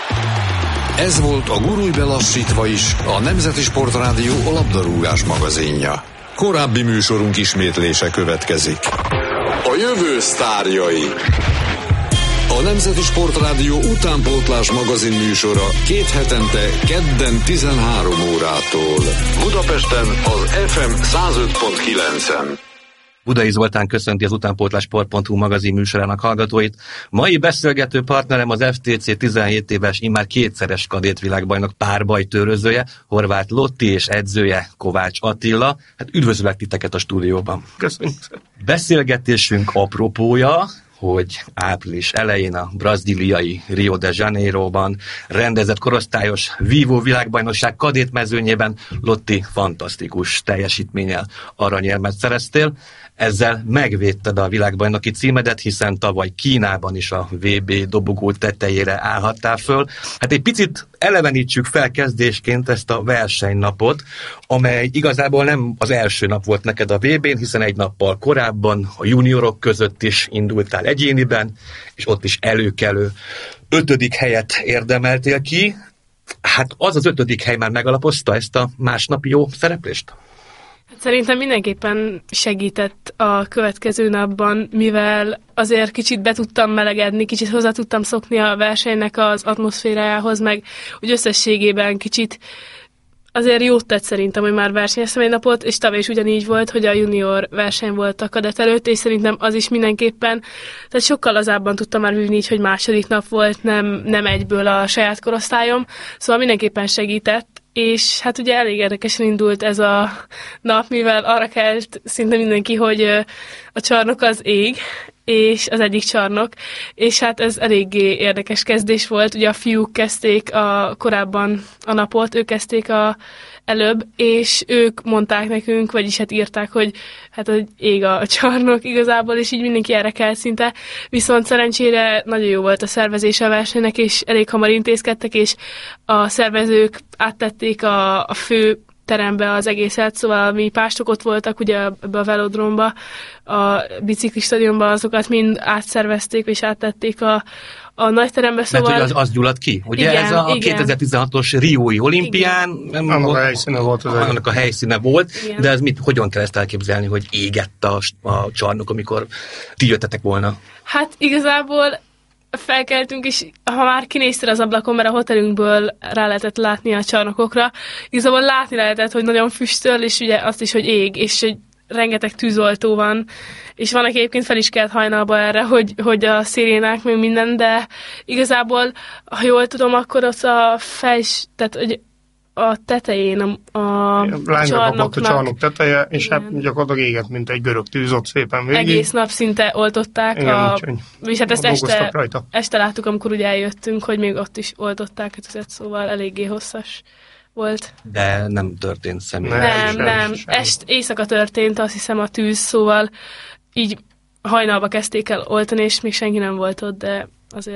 Speaker 1: Ez volt a Gurulj belassítva is, a Nemzeti Sportrádió labdarúgás magazinja. Korábbi műsorunk ismétlése következik. A jövő sztárjai. A Nemzeti Sportrádió utánpótlás magazin műsora 2 hetente kedden 13 órától. Budapesten az FM 105.9-en.
Speaker 5: Budai Zoltán köszönti az utánpótlásport.hu magazin műsorának hallgatóit. Mai beszélgető partnerem az FTC 17 éves, immár 2-szeres kadétvilágbajnok párbajtőrözője, Horváth Lotti, és edzője Kovács Attila. Hát üdvözlök titeket a stúdióban.
Speaker 6: Köszönjük.
Speaker 5: Beszélgetésünk apropója, hogy április elején a brazíliai Rio de Janeiroban rendezett korosztályos vívó világbajnokság kadétmezőnyében Lotti fantasztikus teljesítménnyel aranyérmet szereztél. Ezzel megvédted a világbajnoki címedet, hiszen tavaly Kínában is a VB dobogó tetejére állhattál föl. Hát egy picit elevenítsük fel kezdésként ezt a versenynapot, amely igazából nem az első nap volt neked a VB-n, hiszen egy nappal korábban a juniorok között is indultál egyéniben, és ott is előkelő 5. helyet érdemeltél ki. Hát az 5. hely már megalapozta ezt a másnapi jó szereplést?
Speaker 6: Szerintem mindenképpen segített a következő napban, mivel azért kicsit be tudtam melegedni, kicsit hozzá tudtam szokni a versenynek az atmoszférájához, meg úgy összességében kicsit azért jót tett szerintem, hogy már versenyeztem egy napot, és tavaly is ugyanígy volt, hogy a junior verseny volt a kadett előtt, és szerintem az is mindenképpen, tehát sokkal lazábban tudtam már vívni így, hogy második nap volt, nem egyből a saját korosztályom, szóval mindenképpen segített, és hát ugye elég érdekesen indult ez a nap, mivel arra kelt szinte mindenki, hogy a csarnok az ég, és az egyik csarnok, és hát ez eléggé érdekes kezdés volt. Ugye a fiúk kezdték korábban a napot, ők kezdték előbb, és ők mondták nekünk, vagyis hát írták, hogy hát hogy ég a csarnok igazából, és így mindenki erre kelt szinte. Viszont szerencsére nagyon jó volt a szervezése a versenynek, és elég hamar intézkedtek, és a szervezők áttették a fő terembe az egészet, szóval mi pástok ott voltak, ugye ebbe a velodromba, a bicikli stadionba, azokat mind átszervezték, és áttették a nagy terembe, szóval...
Speaker 5: Mert hogy az gyulladt ki? Ugye igen, ez a 2016-os Riói olimpián...
Speaker 6: Annak a helyszíne volt.
Speaker 5: Annak a helyszíne volt, igen. De ez hogyan kell ezt elképzelni, hogy égett a csarnok, amikor ti jöttetek volna?
Speaker 6: Hát igazából felkeltünk, és ha már kinéztél az ablakon, mert a hotelünkből rá lehetett látni a csarnokokra, igazából látni lehetett, hogy nagyon füstöl, és ugye azt is, hogy ég, és hogy rengeteg tűzoltó van, és van, aki egyébként fel is kelt hajnalba erre, hogy a szirénák, meg minden, de igazából, ha jól tudom, akkor ott tehát hogy a tetején a csarnoknak...
Speaker 7: a csarnok teteje, és igen. Hát gyakorlatilag égett, mint egy görög tűz ott szépen végig.
Speaker 6: Egész nap szinte oltották, és hát ezt este láttuk, amikor ugye eljöttünk, hogy még ott is oltották, szóval eléggé hosszas volt.
Speaker 5: De nem történt személy.
Speaker 6: Nem. Éjszaka történt, azt hiszem a tűz, szóval így hajnalba kezdték el oltani, és még senki nem volt ott, de azért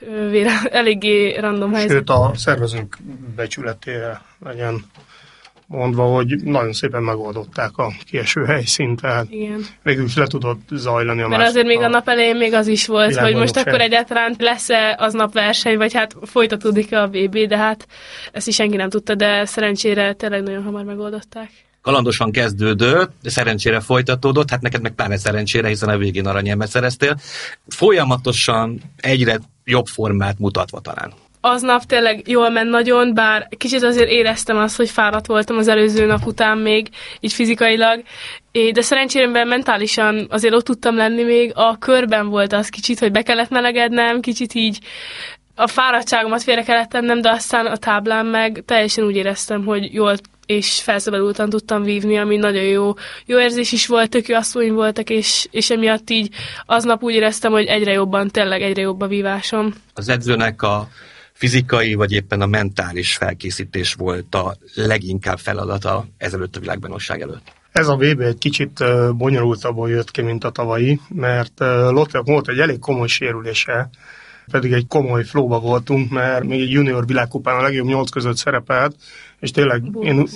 Speaker 6: eléggé random helyzet.
Speaker 7: Sőt, a szervezők becsületére legyen mondva, hogy nagyon szépen megoldották a kieső helyszínt, tehát végül is le tudott zajlani a
Speaker 6: Mert azért még a nap elején még az is volt, hogy most akkor egyáltalán lesz-e aznap verseny, vagy hát folytatódik a VB, de hát ezt is senki nem tudta, de szerencsére tényleg nagyon hamar megoldották.
Speaker 5: Kalandosan kezdődött, de szerencsére folytatódott, hát neked meg pláne szerencsére, hiszen a végén aranyérmet szereztél. Folyamatosan egyre jobb formát mutatva talán.
Speaker 6: Aznap tényleg jól ment nagyon, bár kicsit azért éreztem azt, hogy fáradt voltam az előző nap után még, így fizikailag, de szerencsére mentálisan azért ott tudtam lenni még. A körben volt az kicsit, hogy be kellett melegednem, kicsit így a fáradtságomat félre kellett tennem, de aztán a táblán meg teljesen úgy éreztem, hogy jól és felszabadultan tudtam vívni, ami nagyon jó érzés is volt, tök jó asszony voltak, és emiatt így aznap úgy éreztem, hogy tényleg egyre jobb a vívásom.
Speaker 5: Az edzőnek a fizikai, vagy éppen a mentális felkészítés volt a leginkább feladata ezelőtt a világbajnokság előtt?
Speaker 7: Ez a VB egy kicsit bonyolultabban jött ki, mint a tavalyi, mert Lottenak volt egy elég komoly sérülése, pedig egy komoly flóba voltunk, mert még egy junior világkupán a legjobb 8 között szerepelt, és tényleg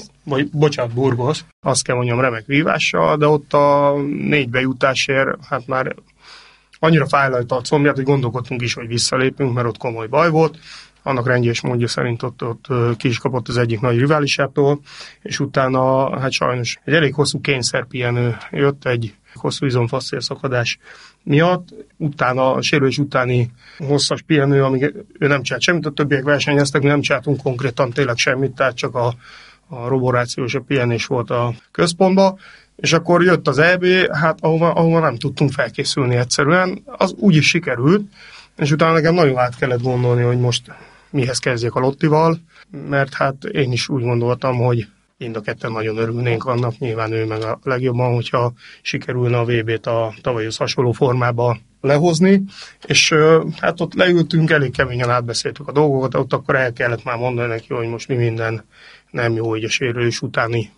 Speaker 7: Burgos, azt kell mondjam, remek vívással, de ott a 4 jutásért, hát már annyira fájlalt a combját, hogy gondolkodtunk is, hogy visszalépünk, mert ott komoly baj volt. Annak rendje és módja szerint ott ki is kapott az egyik nagy riválisától, és utána hát sajnos egy elég hosszú kényszerpihenő jött, egy hosszú izomfaszcélszakadás miatt. Utána a sérülés utáni hosszas pihenő, amíg ő nem csinált semmit, a többiek versenyeztek, mi nem csináltunk konkrétan tényleg semmit, tehát csak a roboráció és a pihenés volt a központban. És akkor jött az EB, hát ahova nem tudtunk felkészülni egyszerűen. Az úgy is sikerült, és utána nekem nagyon át kellett gondolni, hogy most mihez kezdjek a Lottival, mert hát én is úgy gondoltam, hogy mind a ketten nagyon örülnénk annak, nyilván ő meg a legjobban, hogyha sikerülne a VB-t a tavalyhoz hasonló formába lehozni, és hát ott leültünk, elég keményen átbeszéltük a dolgokat, ott akkor el kellett már mondani neki, hogy most mi minden nem jó így a sérülés utáni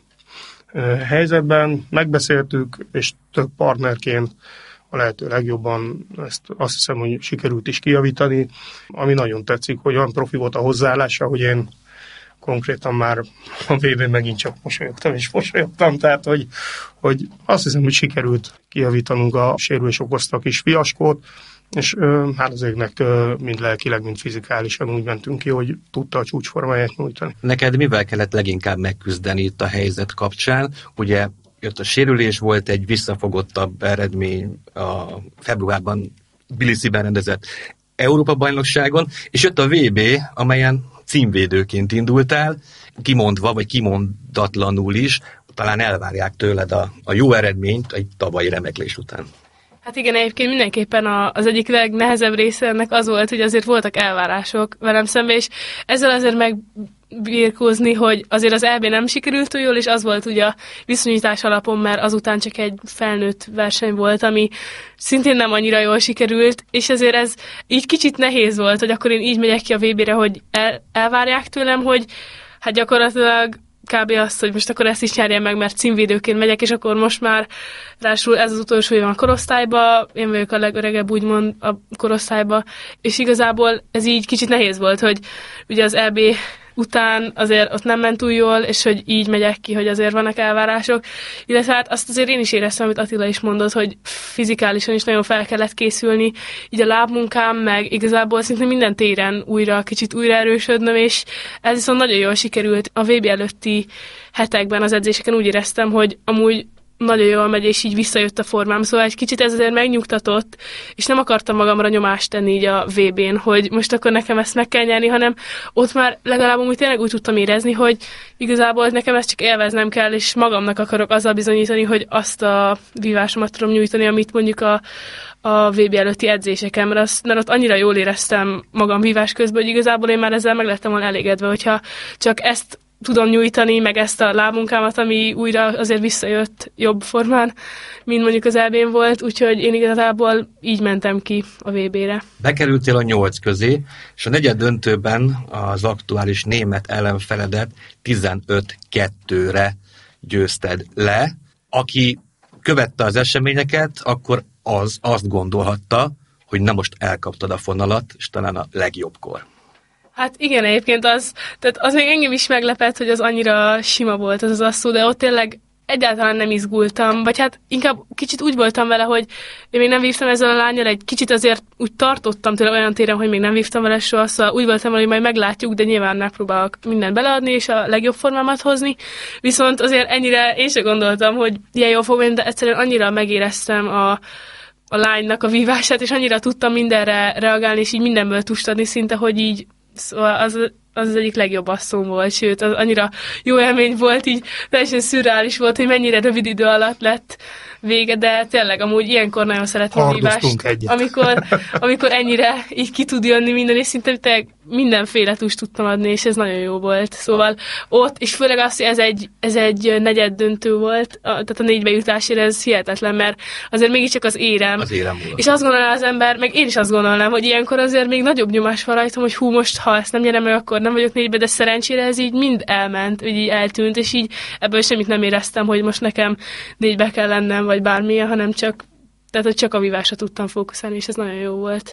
Speaker 7: helyzetben. Megbeszéltük, és több partnerként a lehető legjobban ezt azt hiszem, hogy sikerült is kijavítani. Ami nagyon tetszik, hogy olyan profi volt a hozzáállása, hogy én konkrétan már a VB-n megint csak mosolyogtam, tehát hogy azt hiszem, hogy sikerült kijavítanunk a sérülés okozta kis fiaskót, és hát az égnek mind lelkileg, mind fizikálisan úgy mentünk ki, hogy tudta a csúcsformáját nyújtani.
Speaker 5: Neked mivel kellett leginkább megküzdeni itt a helyzet kapcsán? Ugye jött a sérülés, volt egy visszafogottabb eredmény a februárban Tbilisiben rendezett Európa-bajnokságon, és jött a VB, amelyen címvédőként indultál, kimondva, vagy kimondatlanul is, talán elvárják tőled a jó eredményt egy tavalyi remeklés után.
Speaker 6: Hát igen, egyébként mindenképpen az egyik legnehezebb része ennek az volt, hogy azért voltak elvárások velem szemben, és ezzel azért megbirkózni, hogy azért az EB nem sikerült túl jól, és az volt ugye a viszonyítás alapon, mert azután csak egy felnőtt verseny volt, ami szintén nem annyira jól sikerült, és ezért ez így kicsit nehéz volt, hogy akkor én így megyek ki a VB-re, hogy elvárják tőlem, hogy hát gyakorlatilag kb. Azt, hogy most akkor ezt is nyerjem meg, mert címvédőként megyek, és akkor most már rásul ez az utolsó év a korosztályba, én vagyok a legöregebb úgymond a korosztályba, és igazából ez így kicsit nehéz volt, hogy ugye az EB után azért ott nem ment túl jól, és hogy így megyek ki, hogy azért vannak elvárások. Illetve hát azt azért én is éreztem, amit Attila is mondott, hogy fizikálisan is nagyon fel kellett készülni, így a lábmunkám, meg igazából szinte minden téren kicsit újra erősödnöm, és ez viszont nagyon jól sikerült. A VB előtti hetekben az edzéseken úgy éreztem, hogy amúgy nagyon jól megy, és így visszajött a formám, szóval egy kicsit ez azért megnyugtatott, és nem akartam magamra nyomást tenni így a VB-n, hogy most akkor nekem ezt meg kell nyerni, hanem ott már legalább úgy tényleg úgy tudtam érezni, hogy igazából nekem ezt csak élveznem kell, és magamnak akarok azzal bizonyítani, hogy azt a vívásomat tudom nyújtani, amit mondjuk a VB előtti edzéseken, mert ott annyira jól éreztem magam vívás közben, hogy igazából én már ezzel meg lettem volna elégedve, hogyha csak ezt tudom nyújtani, meg ezt a lábmunkámat, ami újra azért visszajött jobb formán, mint mondjuk az EB-n volt, úgyhogy én igazából így mentem ki a VB-re.
Speaker 5: Bekerültél a 8 közé, és a negyed döntőben az aktuális német ellenfeledet 15-2-re győzted le. Aki követte az eseményeket, akkor azt gondolhatta, hogy na most elkaptad a fonalat, és talán a legjobbkor.
Speaker 6: Hát igen, egyébként tehát az még engem is meglepett, hogy az annyira sima volt az asszó, de ott tényleg egyáltalán nem izgultam, vagy hát inkább kicsit úgy voltam vele, hogy én még nem vívtam ezzel a lánnyal, egy kicsit azért úgy tartottam tőle olyan téren, hogy még nem vívtam vele soha, szóval úgy voltam vele, hogy majd meglátjuk, de nyilván megpróbálok mindent beleadni, és a legjobb formámat hozni, viszont azért ennyire én sem gondoltam, hogy ilyen jól fog menni, de egyszerűen annyira megéreztem a lánynak a vívását, és annyira tudtam mindenre reagálni, és így mindenből tustadni szinte, hogy így, szóval az egyik legjobb asszóm volt, sőt, az annyira jó élmény volt, így teljesen szürreális volt, hogy mennyire rövid idő alatt lett vége, de tényleg amúgy ilyenkor nagyon szeretem a vívást, amikor ennyire így ki tud jönni minden, és szinte mindenféle tust tudtam adni, és ez nagyon jó volt. Szóval ott, és főleg az, hogy ez egy negyed döntő volt, tehát a 4-be jutásért ez hihetetlen, mert azért mégiscsak az érem.
Speaker 5: Az érem volt.
Speaker 6: És azt gondolná az ember, meg én is azt gondolnám, hogy ilyenkor azért még nagyobb nyomás van rajtam, hogy hú, most ha ezt nem nyerem meg, akkor nem vagyok 4-be, de szerencsére ez így mind elment, így eltűnt, és így ebből semmit nem éreztem, hogy most nekem 4-be kell lennem, vagy bármilyen, hanem hogy csak a vívásra tudtam fókuszálni, és ez nagyon jó volt.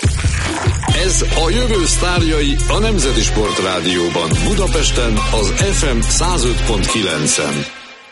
Speaker 1: Ez a jövő sztárjai a Nemzeti Sportrádióban, Budapesten az FM 105.9-en.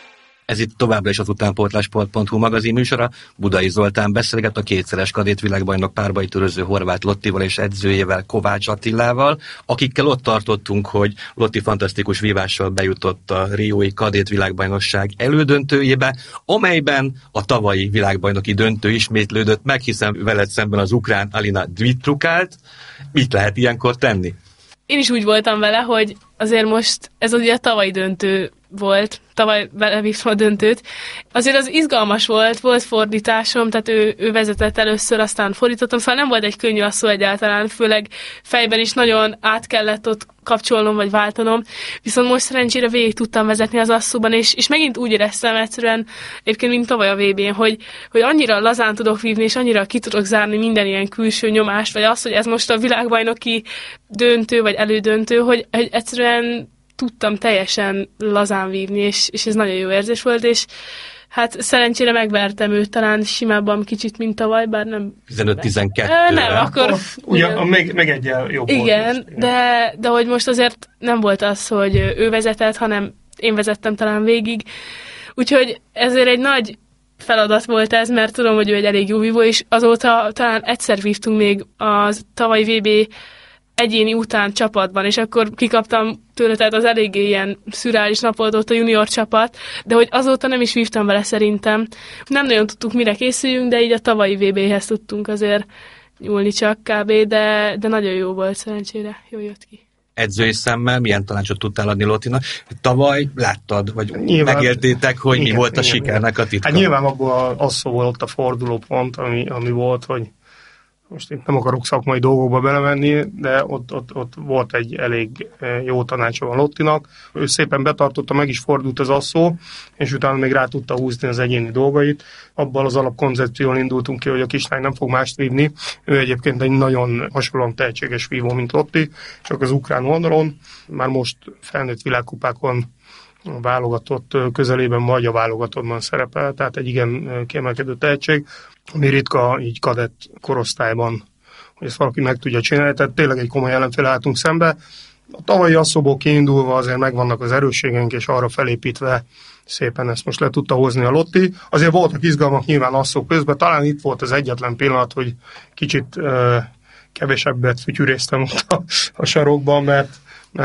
Speaker 5: Ez itt továbbra is az utánpótlásport.hu magazin műsora. Budai Zoltán beszélget a kétszeres kadét világbajnok párbajtörőző Horváth Lottival és edzőjével, Kovács Attilával, akikkel ott tartottunk, hogy Lotti fantasztikus vívással bejutott a riói kadét világbajnokság elődöntőjébe, amelyben a tavalyi világbajnoki döntő ismétlődött meg, hiszen veled szemben az ukrán Alina Dmitrukált. Mit lehet ilyenkor tenni?
Speaker 6: Én is úgy voltam vele, hogy azért most ez ugye a tavalyi döntő volt, tavaly belevívtam a döntőt. Azért az izgalmas volt fordításom, tehát ő vezetett először, aztán fordítottam, szóval nem volt egy könnyű asszó egyáltalán, főleg fejben is nagyon át kellett ott kapcsolnom, vagy váltanom, viszont most szerencsére végig tudtam vezetni az asszóban, és megint úgy éreztem egyszerűen, egyébként mint tavaly a VB-n, hogy annyira lazán tudok vívni, és annyira ki tudok zárni minden ilyen külső nyomást, vagy az, hogy ez most a világbajnoki döntő, vagy elődöntő, hogy egyszerűen tudtam teljesen lazán vívni, és ez nagyon jó érzés volt, és hát szerencsére megvertem őt talán simábban kicsit, mint tavaly, bár nem...
Speaker 5: 15-12-re.
Speaker 6: Nem, akkor...
Speaker 7: Ugye, meg egyel jobb
Speaker 6: igen,
Speaker 7: volt.
Speaker 6: Igen, de hogy most azért nem volt az, hogy ő vezetett, hanem én vezettem talán végig. Úgyhogy ezért egy nagy feladat volt ez, mert tudom, hogy ő egy elég jó vívó, és azóta talán egyszer vívtunk még az tavalyi VB egyéni után csapatban, és akkor kikaptam tőle, tehát az eléggé ilyen szürreális nap volt ott a junior csapat, de hogy azóta nem is vívtam vele szerintem. Nem nagyon tudtuk, mire készüljünk, de így a tavalyi VB-hez tudtunk azért nyúlni csak kb., de nagyon jó volt szerencsére, jól jött ki.
Speaker 5: Edzői szemmel milyen tanácsot tudtál adni Lottinak? Tavaly láttad, vagy nyilván, megéltétek, hogy igen, mi volt a sikernek a titka?
Speaker 7: Hát nyilván abból az volt a fordulópont, ami volt, hogy most itt nem akarok szakmai dolgokba belemenni, de ott volt egy elég jó tanácsa a Lottinak. Ő szépen betartotta, meg is fordult az asszó, és utána még rá tudta húzni az egyéni dolgait. Abban az alapkoncepción indultunk ki, hogy a kislány nem fog mást vívni. Ő egyébként egy nagyon hasonlóan tehetséges vívó, mint Lotti, csak az ukrán oldalon. Már most felnőtt világkupákon a válogatott közelében vagy a válogatottban szerepel, tehát egy igen kiemelkedő tehetség, ami ritka így kadett korosztályban, hogy ezt valaki meg tudja csinálni, tehát tényleg egy komoly ellenfél álltunk szembe. A tavalyi asszóból kiindulva azért megvannak az erősségeink, és arra felépítve szépen ezt most le tudta hozni a Lotti. Azért voltak izgalmak nyilván asszók közben, talán itt volt az egyetlen pillanat, hogy kicsit kevesebbet fütyűréztem a sarokban, mert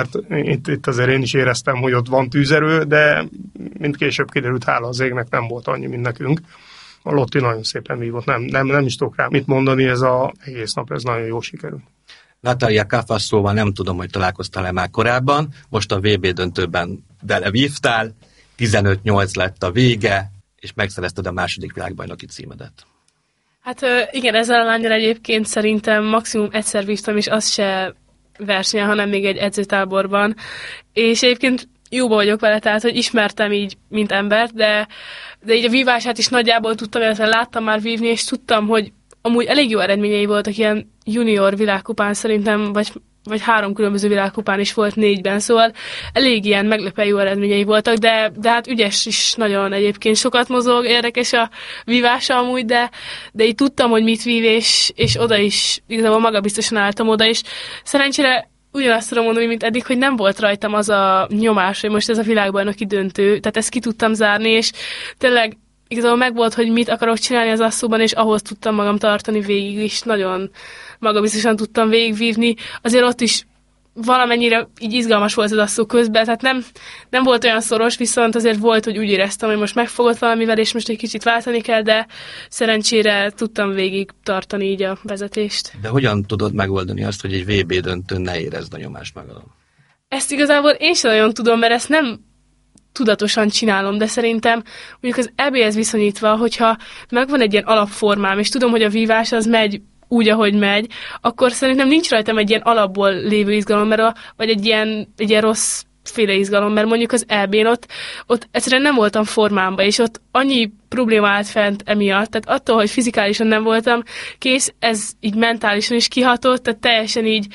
Speaker 7: itt azért én is éreztem, hogy ott van tűzerő, de mint később kiderült, hála az égnek nem volt annyi, mint nekünk. A Lotti nagyon szépen vívott, nem is tudok rá mit mondani, ez az egész nap, ez nagyon jó sikerült.
Speaker 5: Natalia Kafasszóval nem tudom, hogy találkoztál-e már korábban, most a VB döntőben belevívtál, 15-8 lett a vége, és megszerezted a második világbajnoki címedet.
Speaker 6: Hát igen, ezzel a lánnyal egyébként szerintem maximum egyszer vívtam, és az se versenyen, hanem még egy edzőtáborban. És egyébként jóba vagyok vele, tehát, hogy ismertem így, mint embert, de így a vívását is nagyjából tudtam, illetve láttam már vívni, és tudtam, hogy amúgy elég jó eredményei voltak ilyen junior világkupán szerintem, vagy 3 különböző világkupán is volt 4-ben, szóval elég ilyen meglepően jó eredményei voltak, de hát ügyes is nagyon egyébként, sokat mozog, érdekes a vívása amúgy, de így tudtam, hogy mit vív, és oda is, igazából magabiztosan álltam oda, és szerencsére ugyanazt tudom mondani, mint eddig, hogy nem volt rajtam az a nyomás, hogy most ez a világbajnoki döntő, tehát ezt ki tudtam zárni, és tényleg igazából megvolt, hogy mit akarok csinálni az asszóban, és ahhoz tudtam magam tartani végig is, nagyon magabiztosan tudtam végigvívni. Azért ott is valamennyire így izgalmas volt az asszó közben, tehát nem volt olyan szoros, viszont azért volt, hogy úgy éreztem, hogy most megfogott valamivel, és most egy kicsit váltani kell, de szerencsére tudtam végig tartani így a vezetést.
Speaker 5: De hogyan tudod megoldani azt, hogy egy VB döntőn ne érezd a nyomást magadon?
Speaker 6: Ezt igazából én sem nagyon tudom, mert ezt nem tudatosan csinálom, de szerintem mondjuk az EB-hez viszonyítva, hogyha megvan egy ilyen alapformám, és tudom, hogy a vívás az megy úgy, ahogy megy, akkor szerintem nincs rajtam egy ilyen alapból lévő izgalom, vagy egy ilyen rossz féle izgalom, mert mondjuk az EB-n ott egyszerűen nem voltam formámban, és ott annyi probléma állt fent emiatt, tehát attól, hogy fizikálisan nem voltam kész, ez így mentálisan is kihatott, tehát teljesen így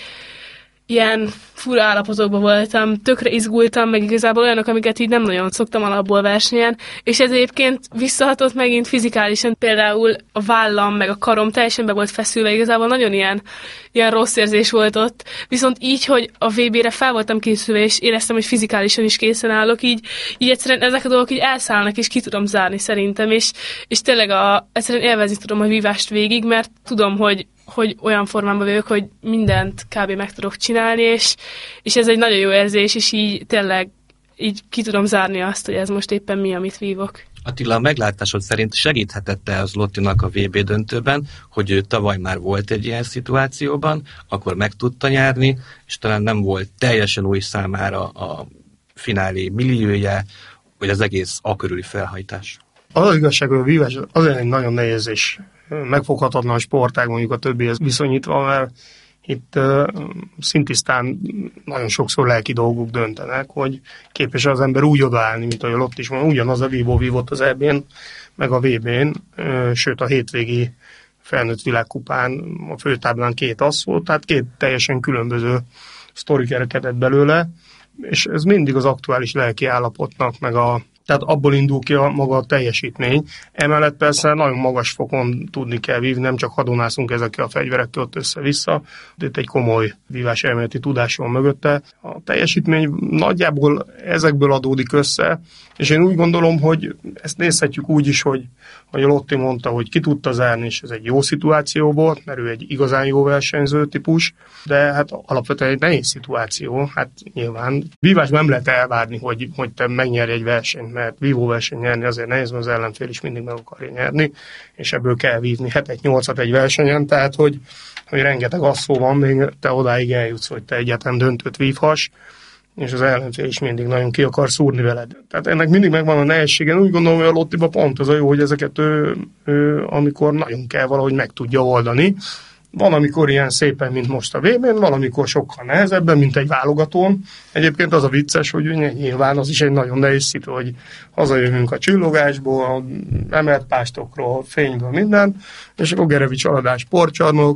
Speaker 6: ilyen fura állapotokban voltam, tökre izgultam, meg igazából olyanok, amiket így nem nagyon szoktam alapból versenyen, és ez egyébként visszahatott megint fizikálisan, például a vállam, meg a karom teljesen be volt feszülve, igazából nagyon ilyen rossz érzés volt ott, viszont így, hogy a VB-re fel voltam készülve, és éreztem, hogy fizikálisan is készen állok, így egyszerűen ezek a dolgok így elszállnak, és ki tudom zárni szerintem, és tényleg egyszerűen élvezni tudom a vívást végig, mert tudom, hogy olyan formában vagyok, hogy mindent kb. Meg tudok csinálni, és ez egy nagyon jó érzés, és így tényleg így ki tudom zárni azt, hogy ez most éppen mi, amit vívok.
Speaker 5: Attila, a meglátásod szerint segíthetette az Lottinak a VB döntőben, hogy ő tavaly már volt egy ilyen szituációban, akkor meg tudta nyerni, és talán nem volt teljesen új számára a finálé milliója, vagy az egész A körüli felhajtás?
Speaker 7: Az igazság, hogy a vívás azért egy nagyon nehéz és megfoghatatlan sportág mondjuk a többihez viszonyítva, mert itt szintisztán nagyon sokszor lelki dolgok döntenek, hogy képes az ember úgy odaállni, mint ahogy ott is van, ugyanaz a vívó vívott az EB-n, meg a VB-n, sőt a hétvégi felnőtt világkupán a főtáblán 2 assz volt, tehát 2 teljesen különböző sztori kerekedett belőle, és ez mindig az aktuális lelki állapotnak, tehát abból indul ki maga a teljesítmény. Emellett persze nagyon magas fokon tudni kell vívni, nem csak hadonászunk ezekkel a fegyverekkel ott össze-vissza. Itt egy komoly vívás elméleti tudás van mögötte. A teljesítmény nagyjából ezekből adódik össze, és én úgy gondolom, hogy ezt nézhetjük úgy is, hogy a Lotti mondta, hogy ki tudta zárni, és ez egy jó szituáció volt, mert ő egy igazán jó versenyző típus, de hát alapvetően egy nehéz szituáció. Hát nyilván vívásban nem lehet elvárni, hogy te megnyerj egy versenyt, mert vívóverseny nyerni azért nehéz, mert az ellenfél is mindig meg akarja nyerni, és ebből kell vívni 7-8 egy versenyen, tehát hogy rengeteg asszó van, még te odáig eljutsz, hogy te egyáltalán döntőt vívhass, és az ellenfél is mindig nagyon ki akar szúrni veled. Tehát ennek mindig megvan a nehézsége. Úgy gondolom, hogy a Lottiba pont az a jó, hogy ezeket ő amikor nagyon kell valahogy meg tudja oldani. Van, amikor ilyen szépen, mint most a VB-n, valamikor sokkal nehezebben, mint egy válogatón. Egyébként az a vicces, hogy nyilván az is egy nagyon nehéz szitu, hogy hazajövünk a csillogásból, emelt pástokról, fényből, minden, és akkor Gerevics Aladás sportcsarnok,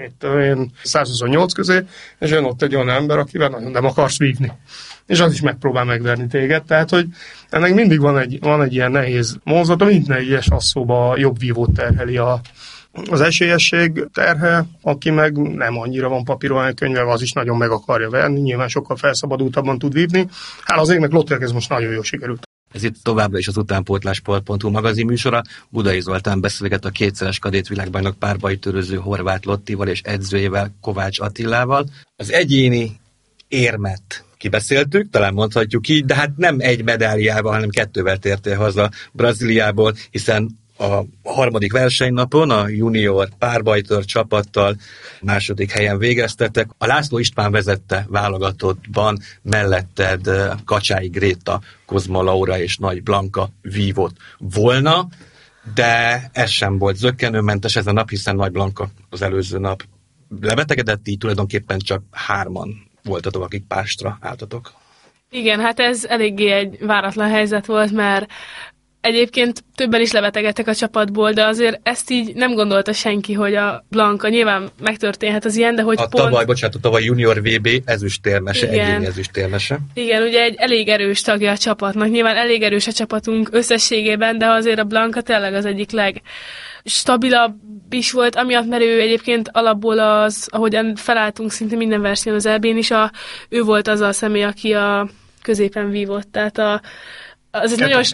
Speaker 7: 128 közé, és jön ott egy olyan ember, akivel nagyon nem akarsz vívni. És az is megpróbál megverni téged, tehát hogy ennek mindig van egy ilyen nehéz vonzata, mint nehézes asszóba jobb vívót terheli az esélyesség terhe, aki meg nem annyira van papíron elkönyvelve, az is nagyon meg akarja verni, nyilván sokkal felszabadultabban tud vívni. Hála az égnek Lottinak ez most nagyon jól sikerült.
Speaker 5: Ez itt továbbra is az utánpótlásport.hu magazin műsora. Budai Zoltán beszélget a 2-szeres kadét világbajnok párbajtőröző Horváth Lottival és edzőjével, Kovács Attilával. Az egyéni érmet kibeszéltük, talán mondhatjuk így, de hát nem egy medáliával, hanem 2-vel tértél haza Brazíliából, hiszen a harmadik versenynapon a junior párbajtőr csapattal második helyen végeztetek. A László István vezette válogatottban melletted Kacsái Gréta, Kozma Laura és Nagy Blanka vívott volna, de ez sem volt zökkenőmentes ez a nap, hiszen Nagy Blanka az előző nap lebetegedett, így tulajdonképpen csak 3-an voltatok, akik pástra álltatok.
Speaker 6: Igen, hát ez eléggé egy váratlan helyzet volt, mert egyébként többen is lebetegedtek a csapatból, de azért ezt így nem gondolta senki, hogy a Blanka, nyilván megtörténhet az ilyen, de hogy
Speaker 5: a tavaly junior VB ezüstérmese, egyéni ezüstérmese.
Speaker 6: Igen, ugye egy elég erős tagja a csapatnak, nyilván elég erős a csapatunk összességében, de azért a Blanka tényleg az egyik stabilabb is volt, amiatt, mert ő egyébként alapból ahogyan felálltunk szinte minden versenyen az EB-n is, ő volt az a személy, aki a középen vívott, tehát az egy nagyon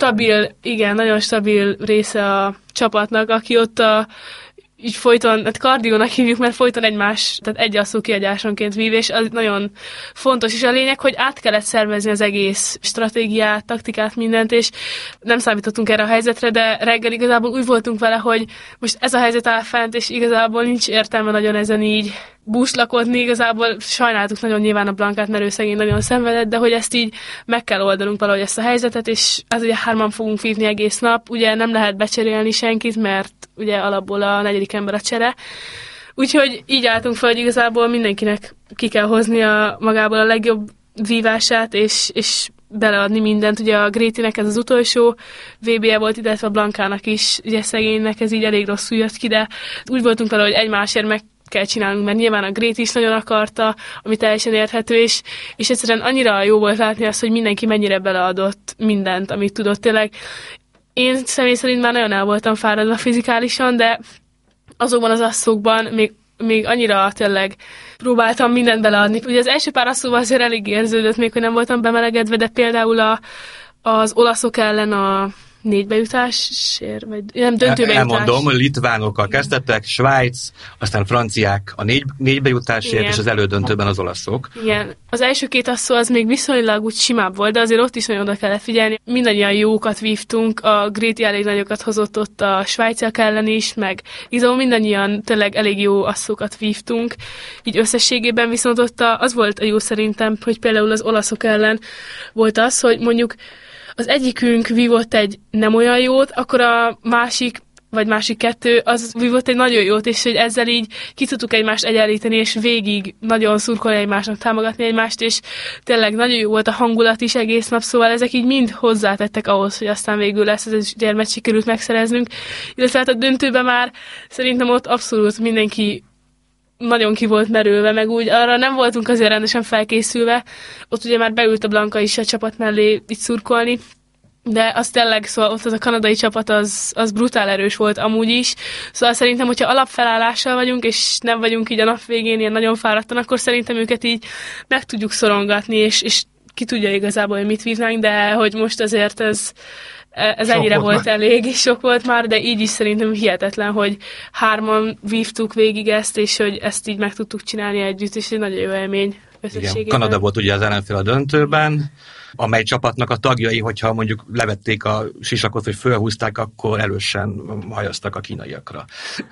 Speaker 6: stabil része a csapatnak, aki ott így folyton, hát kardiónak hívjuk, mert folyton tehát egy asszó kiadásonként vív, és az nagyon fontos, és a lényeg, hogy át kellett szervezni az egész stratégiát, taktikát, mindent, és nem számítottunk erre a helyzetre, de reggel igazából úgy voltunk vele, hogy most ez a helyzet áll fent, és igazából nincs értelme nagyon ezen így búslakodni, igazából sajnáltuk nagyon nyilván a Blankát, mert ő szegény nagyon szenvedett, de hogy ezt így meg kell oldanunk valahogy ezt a helyzetet, és az ugye 3-an fogunk vívni egész nap, ugye nem lehet becserélni senkit, mert ugye alapból a 4. ember a csere. Úgyhogy így álltunk fel, hogy igazából mindenkinek ki kell hoznia magából a legjobb vívását, és beleadni mindent. Ugye a Grétinek ez az utolsó VB-je volt, illetve a Blankának is, ugye szegénynek ez így elég rosszul jött ki, de úgy voltunk vele, hogy egymásért meg kell csinálnunk, mert nyilván a Grét is nagyon akarta, ami teljesen érthető, és egyszerűen annyira jó volt látni azt, hogy mindenki mennyire beleadott mindent, amit tudott tényleg. Én személy szerint már nagyon el voltam fáradva fizikálisan, de azokban az asszokban még annyira tényleg próbáltam mindent beleadni. Ugye az első pár asszóban azért elég érződött még, hogy nem voltam bemelegedve, de például az olaszok ellen a 4 bejutásért, vagy nem döntő bejutás.
Speaker 5: Elmondom, litvánokkal kezdtek, Svájc, aztán franciák a 4 bejutásért, igen. És az elődöntőben az olaszok. Igen.
Speaker 6: Az első 2 asszó az még viszonylag úgy simább volt, de azért ott is nagyon oda kellett figyelni. Mindannyian jókat vívtunk, a Gréti elég nagyokat hozott ott a svájciak ellen is, meg igazából mindannyian tényleg elég jó asszókat vívtunk. Így összességében viszont ott az volt a jó szerintem, hogy például az olaszok ellen volt az, hogy mondjuk az egyikünk vívott egy nem olyan jót, akkor a másik 2, az vívott egy nagyon jót, és hogy ezzel így ki tudtuk egymást egyenlíteni, és végig nagyon szurkolni egymásnak, támogatni egymást, és tényleg nagyon jó volt a hangulat is egész nap, szóval ezek így mind hozzátettek ahhoz, hogy aztán végül lesz ez gyermet sikerült megszereznünk. Illetve hát a döntőben már szerintem ott abszolút mindenki nagyon ki volt merülve, meg úgy arra nem voltunk azért rendesen felkészülve. Ott ugye már beült a Blanka is a csapat mellé itt szurkolni, de az tényleg, szóval ott az a kanadai csapat az brutál erős volt amúgy is. Szóval szerintem, hogyha alapfelállással vagyunk, és nem vagyunk így a nap végén ilyen nagyon fáradtan, akkor szerintem őket így meg tudjuk szorongatni, és ki tudja igazából, hogy mit vívnánk, de hogy most azért ez ennyire volt elég, és sok volt már, de így is szerintem hihetetlen, hogy 3-an vívtuk végig ezt, és hogy ezt így meg tudtuk csinálni együtt, és egy nagyon jó élmény összességében.
Speaker 5: Igen, Kanada volt ugye az ellenfél a döntőben, amely csapatnak a tagjai, hogyha mondjuk levették a sisakot, hogy fölhúzták, akkor erősen hajaztak a kínaiakra.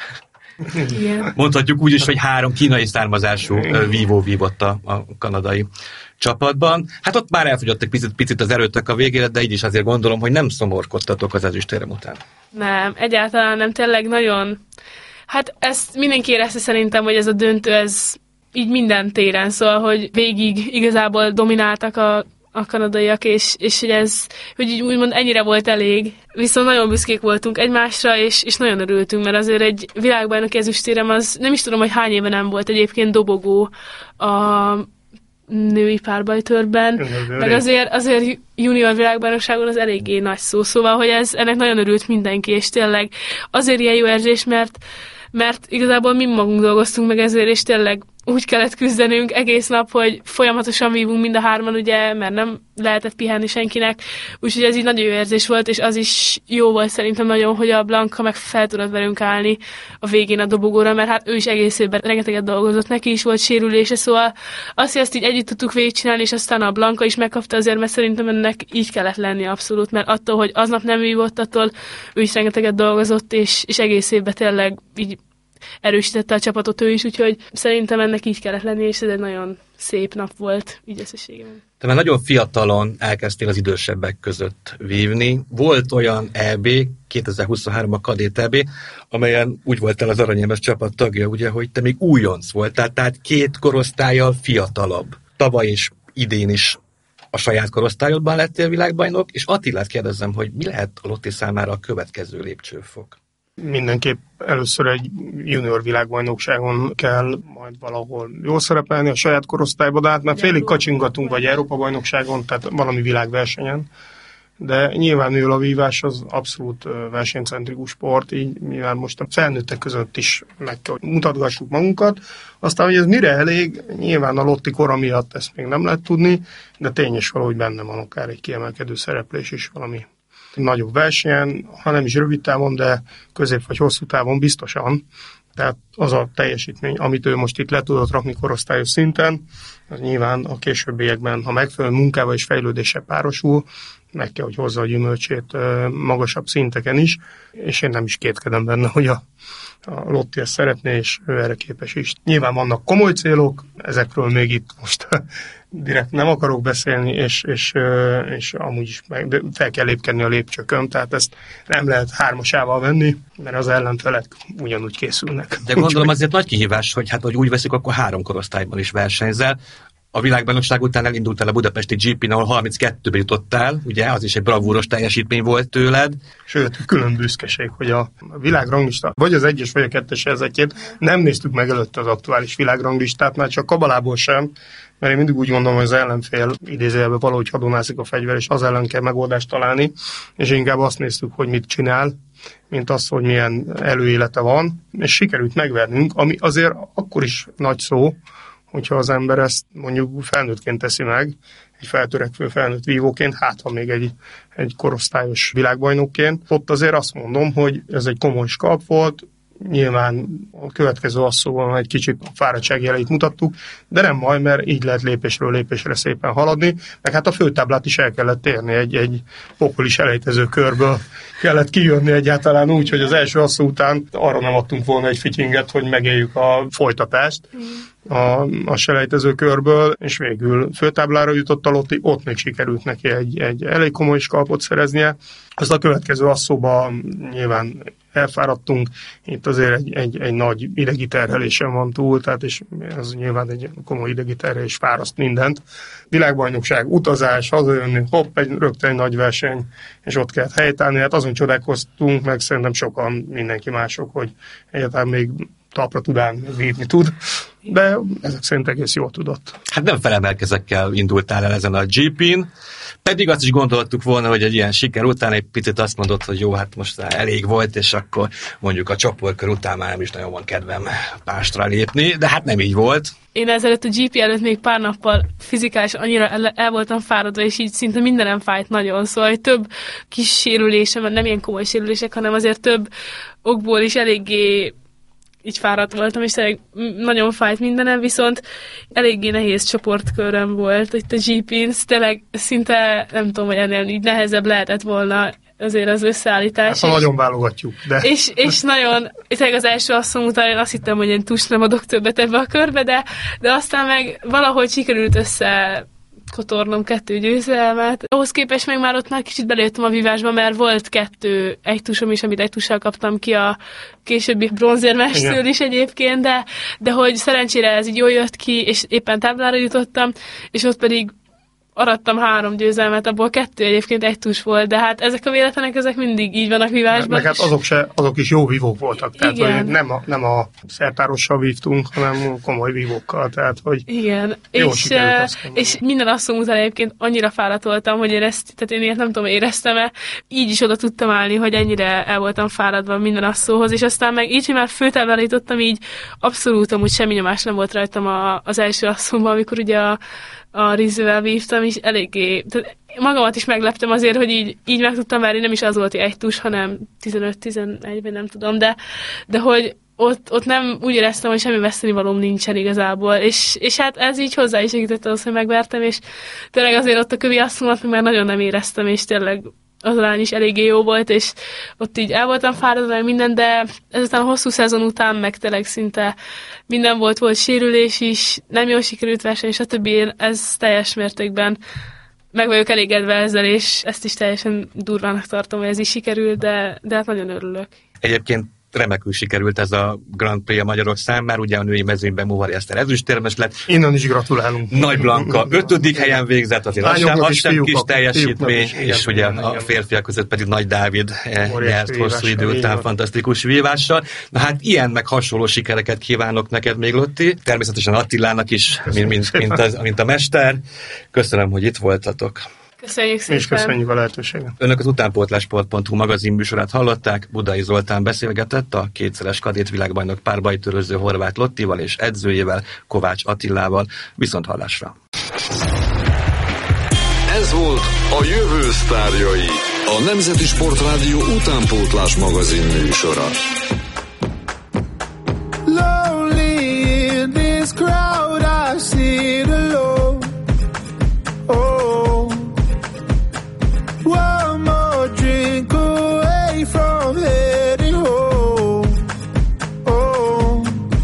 Speaker 6: Igen.
Speaker 5: Mondhatjuk úgy is, hogy 3 kínai származású vívó vívott a kanadai csapatban. Hát ott már elfogyott egy picit az erőtök a végére, de így is azért gondolom, hogy nem szomorkodtatok az ezüstérem után.
Speaker 6: Nem, egyáltalán nem, tényleg nagyon. Hát ezt mindenki érezte szerintem, hogy ez a döntő, ez így minden téren, szóval, hogy végig igazából domináltak a kanadaiak, és hogy így úgymond ennyire volt elég. Viszont nagyon büszkék voltunk egymásra, és nagyon örültünk, mert azért egy világbajnoki ezüstérem, az nem is tudom, hogy hány éve nem volt egyébként dobogó a női párbajtörben, meg azért junior világbajnokságon az eléggé nagy szó, szóval, hogy ennek nagyon örült mindenki, és tényleg azért ilyen jó érzés, mert igazából mi magunk dolgoztunk meg ezért, és tényleg úgy kellett küzdenünk egész nap, hogy folyamatosan vívunk mind a 3-an, ugye, mert nem lehetett pihenni senkinek, úgyhogy ez így nagyon jó érzés volt, és az is jó volt szerintem nagyon, hogy a Blanka meg fel tudott velünk állni a végén a dobogóra, mert hát ő is egész évben rengeteget dolgozott, neki is volt sérülése, szóval azt, hogy ezt így együtt tudtuk végigcsinálni, és aztán a Blanka is megkapta azért, mert szerintem ennek így kellett lenni abszolút, mert attól, hogy aznap nem vívott, attól ő is rengeteget dolgozott, és egész évben tényleg így erősítette a csapatot ő is, úgyhogy szerintem ennek így kellett lenni, és ez egy nagyon szép nap volt, így összességében.
Speaker 5: Te már nagyon fiatalon elkezdtél az idősebbek között vívni. Volt olyan EB, 2023 a kadét EB, amelyen úgy voltál az aranyérmes csapat tagja, ugye, hogy te még újonc voltál, tehát 2 korosztállyal fiatalabb. Tavaly és idén is a saját korosztályodban lettél világbajnok, és Attilát kérdezzem, hogy mi lehet a Lotti számára a következő lépcsőfok?
Speaker 7: Mindenképp először egy junior világbajnokságon kell majd valahol jól szerepelni a saját korosztályban, de hát már félig kacsingatunk, vagy Európa-bajnokságon, tehát valami világversenyen. de nyilván a vívás az abszolút versenycentrikus sport, így nyilván most a felnőttek között is meg kell, hogy mutatgassuk magunkat. Aztán, hogy ez mire elég, nyilván a Lotti kora miatt ezt még nem lehet tudni, de tényes valahogy benne van akár egy kiemelkedő szereplés is valami nagyobb versenyen, ha nem is rövid távon, de közép vagy hosszú távon biztosan. Tehát az a teljesítmény, amit ő most itt le tudott rakni korosztályos szinten, az nyilván a későbbiekben, ha megfelelő munkával és fejlődéssel párosul, meg kell, hogy hozza a gyümölcsét magasabb szinteken is, és én nem is kétkedem benne, hogy a Lotti ezt szeretné, és ő erre képes is. Nyilván vannak komoly célok, ezekről még itt most direkt nem akarok beszélni, és amúgy is fel kell lépkedni a lépcsőkön, tehát ezt nem lehet hármasával venni, mert az ellenfelek ugyanúgy készülnek.
Speaker 5: De gondolom azért nagy kihívás, hogy úgy veszik, akkor 3 korosztályban is versenyzel. A világbajnokság után elindultál a budapesti GP-n, ahol 32-be jutottál, ugye, az is egy bravúros teljesítmény volt tőled.
Speaker 7: Sőt, külön büszkeség, hogy a világranglista, vagy az 1-es, vagy a 2-es helyzetét nem néztük meg előtte az aktuális világranglistát, már csak kabalából sem, mert én mindig úgy gondolom, hogy az ellenfél idézőjelben valahogy hadonászik a fegyver, és az ellen kell megoldást találni, és inkább azt néztük, hogy mit csinál, mint az, hogy milyen előélete van, és sikerült megvernünk, ami azért akkor is nagy szó, hogyha az ember ezt mondjuk felnőttként teszi meg, egy feltörekvő felnőtt vívóként, hát ha még egy korosztályos világbajnokként. Ott azért azt mondom, hogy ez egy komoly skalp volt, nyilván a következő asszóban egy kicsit a fáradtság jeleit mutattuk, de nem baj, mert így lehet lépésről lépésre szépen haladni, meg hát a főtáblát is el kellett érni, egy pokoli selejtező körből kellett kijönni egyáltalán úgy, hogy az első asszó után arra nem adtunk volna egy fityinget, hogy megéljük a folytatást a selejtező körből, és végül főtáblára jutott a Lotti, ott még sikerült neki egy elég komoly skalpot szereznie. Azt a következő asszóban nyilván elfáradtunk, itt azért egy nagy idegi terhelésen van túl, tehát és ez nyilván egy komoly idegi terhelés fáraszt mindent. Világbajnokság, utazás, hazajönni, rögtön egy nagy verseny, és ott kellett helytállni, hát azon csodálkoztunk, meg szerintem sokan, mindenki mások, hogy egyáltalán még talpra tudán vívni tud, de ezek szerint egész jól tudott.
Speaker 5: Hát nem felemelkezekkel indultál el ezen a GP-n, pedig azt is gondoltuk volna, hogy egy ilyen siker után egy picit azt mondod, hogy jó, hát most elég volt, és akkor mondjuk a csoportkör után már nem is nagyon van kedvem pástra lépni, de hát nem így volt.
Speaker 6: Én ezelőtt a GP előtt még pár nappal fizikális annyira el voltam fáradva, és így szinte mindenem fájt nagyon, szóval több kis sérülésem, nem ilyen komoly sérülések, hanem azért több okból is eléggé így fáradt voltam, és tényleg nagyon fájt mindenem, viszont eléggé nehéz csoportköröm volt itt a GP-n, tényleg szinte nem tudom, hogy ennél így nehezebb lehetett volna azért az összeállítás.
Speaker 7: Hát, nagyon válogatjuk. De...
Speaker 6: És nagyon, tényleg az első asszony után én azt hittem, hogy én nem adok többet ebbe a körbe, de aztán meg valahogy sikerült kotornom 2 győzelmet. Ahhoz képest meg már ott már kicsit beléptem a vívásba, mert volt 2 ejtusom is, amit ejtussal kaptam ki a későbbi bronzérmestől is egyébként, de hogy szerencsére ez így jól jött ki, és éppen táblára jutottam, és ott pedig arattam 3 győzelmet, abból 2 egyébként ejtus volt, de hát ezek a véletlenek, ezek mindig így vannak vívásban.
Speaker 7: Meg hát azok is jó vívók voltak, tehát hogy nem a szertárossal vívtunk, hanem komoly vívókkal, tehát hogy
Speaker 6: igen, és minden asszony után egyébként annyira fáradt voltam, hogy én ilyet nem tudom, éreztem-e, így is oda tudtam állni, hogy ennyire el voltam fáradva minden asszóhoz, és aztán meg így, hogy már főtáblára jutottam, így abszolút amúgy semmi nyomás nem volt rajtam az első asszomban, amikor ugye a Rizővel vívtam, és eléggé, magamat is megleptem azért, hogy így meg tudtam várni, nem is az volt egy tus, hanem 15-11-ben, nem tudom, de hogy ott nem úgy éreztem, hogy semmi vesztenivalóm nincsen igazából, és hát ez így hozzá is segített az, hogy megvertem, és tényleg azért ott a kövi asszomat már nagyon nem éreztem, és tényleg az arány is eléggé jó volt, és ott így el voltam fáradva minden, de ezután a hosszú szezon után meg tényleg szinte minden volt sérülés is, nem jól sikerült verseny, stb. Ez teljes mértékben meg vagyok elégedve ezzel, és ezt is teljesen durvának tartom, hogy ez is sikerült, de hát nagyon örülök.
Speaker 5: Egyébként remekül sikerült ez a Grand Prix a magyarok számára, ugye a női mezőnyben Mohári Eszter ezüstérmes lett.
Speaker 7: Innen is gratulálunk.
Speaker 5: Nagy Blanka 5. helyen végzett, azért az sem kis teljesítmény, és ugye a férfiak között pedig Nagy Dávid nyert hosszú idő után fantasztikus vívással. Na hát ilyen meg hasonló sikereket kívánok neked még, Lotti. Természetesen Attilának is, mint a mester. Köszönöm, hogy itt voltatok.
Speaker 6: Köszönjük szépen.
Speaker 7: És köszönjük a lehetőséget.
Speaker 5: Önök az utánpótlásport.hu magazinműsorát hallották. Budai Zoltán beszélgetett a kétszeres kadét világbajnok párbajtőröző Horváth Lottival és edzőjével, Kovács Attilával. Viszonthallásra.
Speaker 1: Ez volt a jövő sztárjai, a Nemzeti Sportrádió utánpótlás magazin műsora.
Speaker 8: Lonely in this crowd, I sit alone. Oh, one more drink away from heading home. Oh,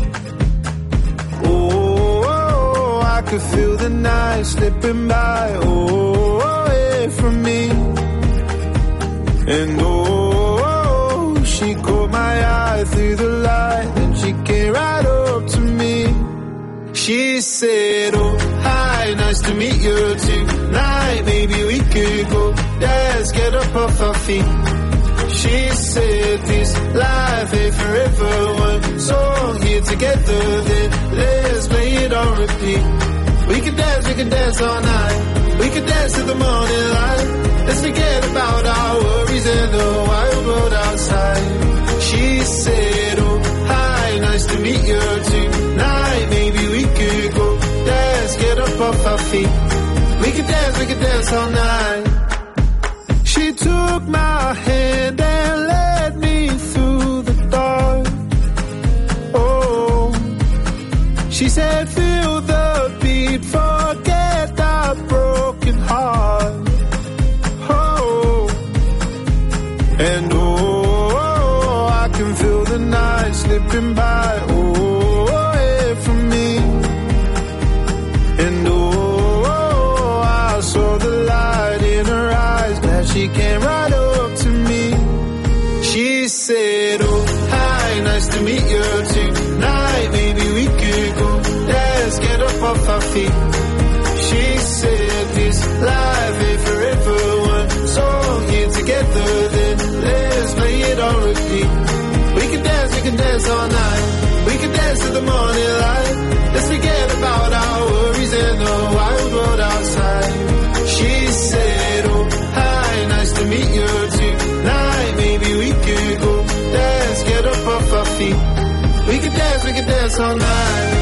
Speaker 8: oh, I could feel the night slipping by. Oh, away from me. And oh, she caught my eye through the light, and she came right up to me. She said, oh, hi, nice to meet you tonight. Maybe we could go dance, get up off our feet. She said, this life ain't forever. One song here together, then let's play it on repeat. We could dance all night. We could dance to the morning light. Let's forget about our worries and the wild world outside. She said, oh, hi, nice to meet you tonight. Maybe we could go dance, get up off our feet. We could dance all night. She took my hand and led me through the dark. Oh, she said, feel the beat, forget our broken heart. Oh, and oh, I can feel the night slipping by. Oh, away from me. And oh, I saw the light in her eyes. Glad she came right up to me. She said, oh, hi, nice to meet you tonight. Maybe we could go dance, get up off our feet. She said, this life ain't forever. One song here together, then let's play it on repeat. We can dance all night. We can dance to the morning light. Let's forget about our worries and the wild world outside. She said, oh, hi, nice to meet you tonight. Maybe we could go dance, get up off our feet. We can dance all night.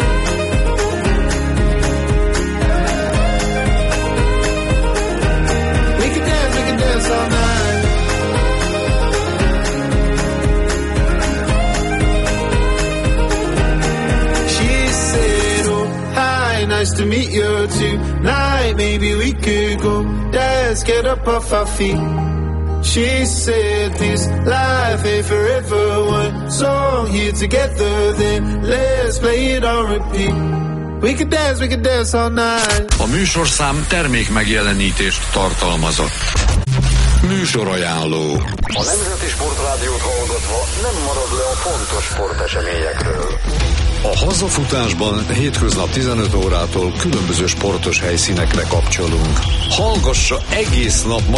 Speaker 8: We can dance all night. She said, oh, hi, nice to meet you tonight. Maybe we could go dance, get up off our feet. She said, this life ain't forever. One song here together, then let's play it on repeat. We can dance all night.
Speaker 1: A műsorszám termék megjelenítést tartalmazott. Műsorajánló. A Nemzeti Sportrádiót hallgatva nem marad le a fontos sporteseményekről. A hazafutásban hétköznap 15 órától különböző sportos helyszínekre kapcsolunk. Hallgassa egész nap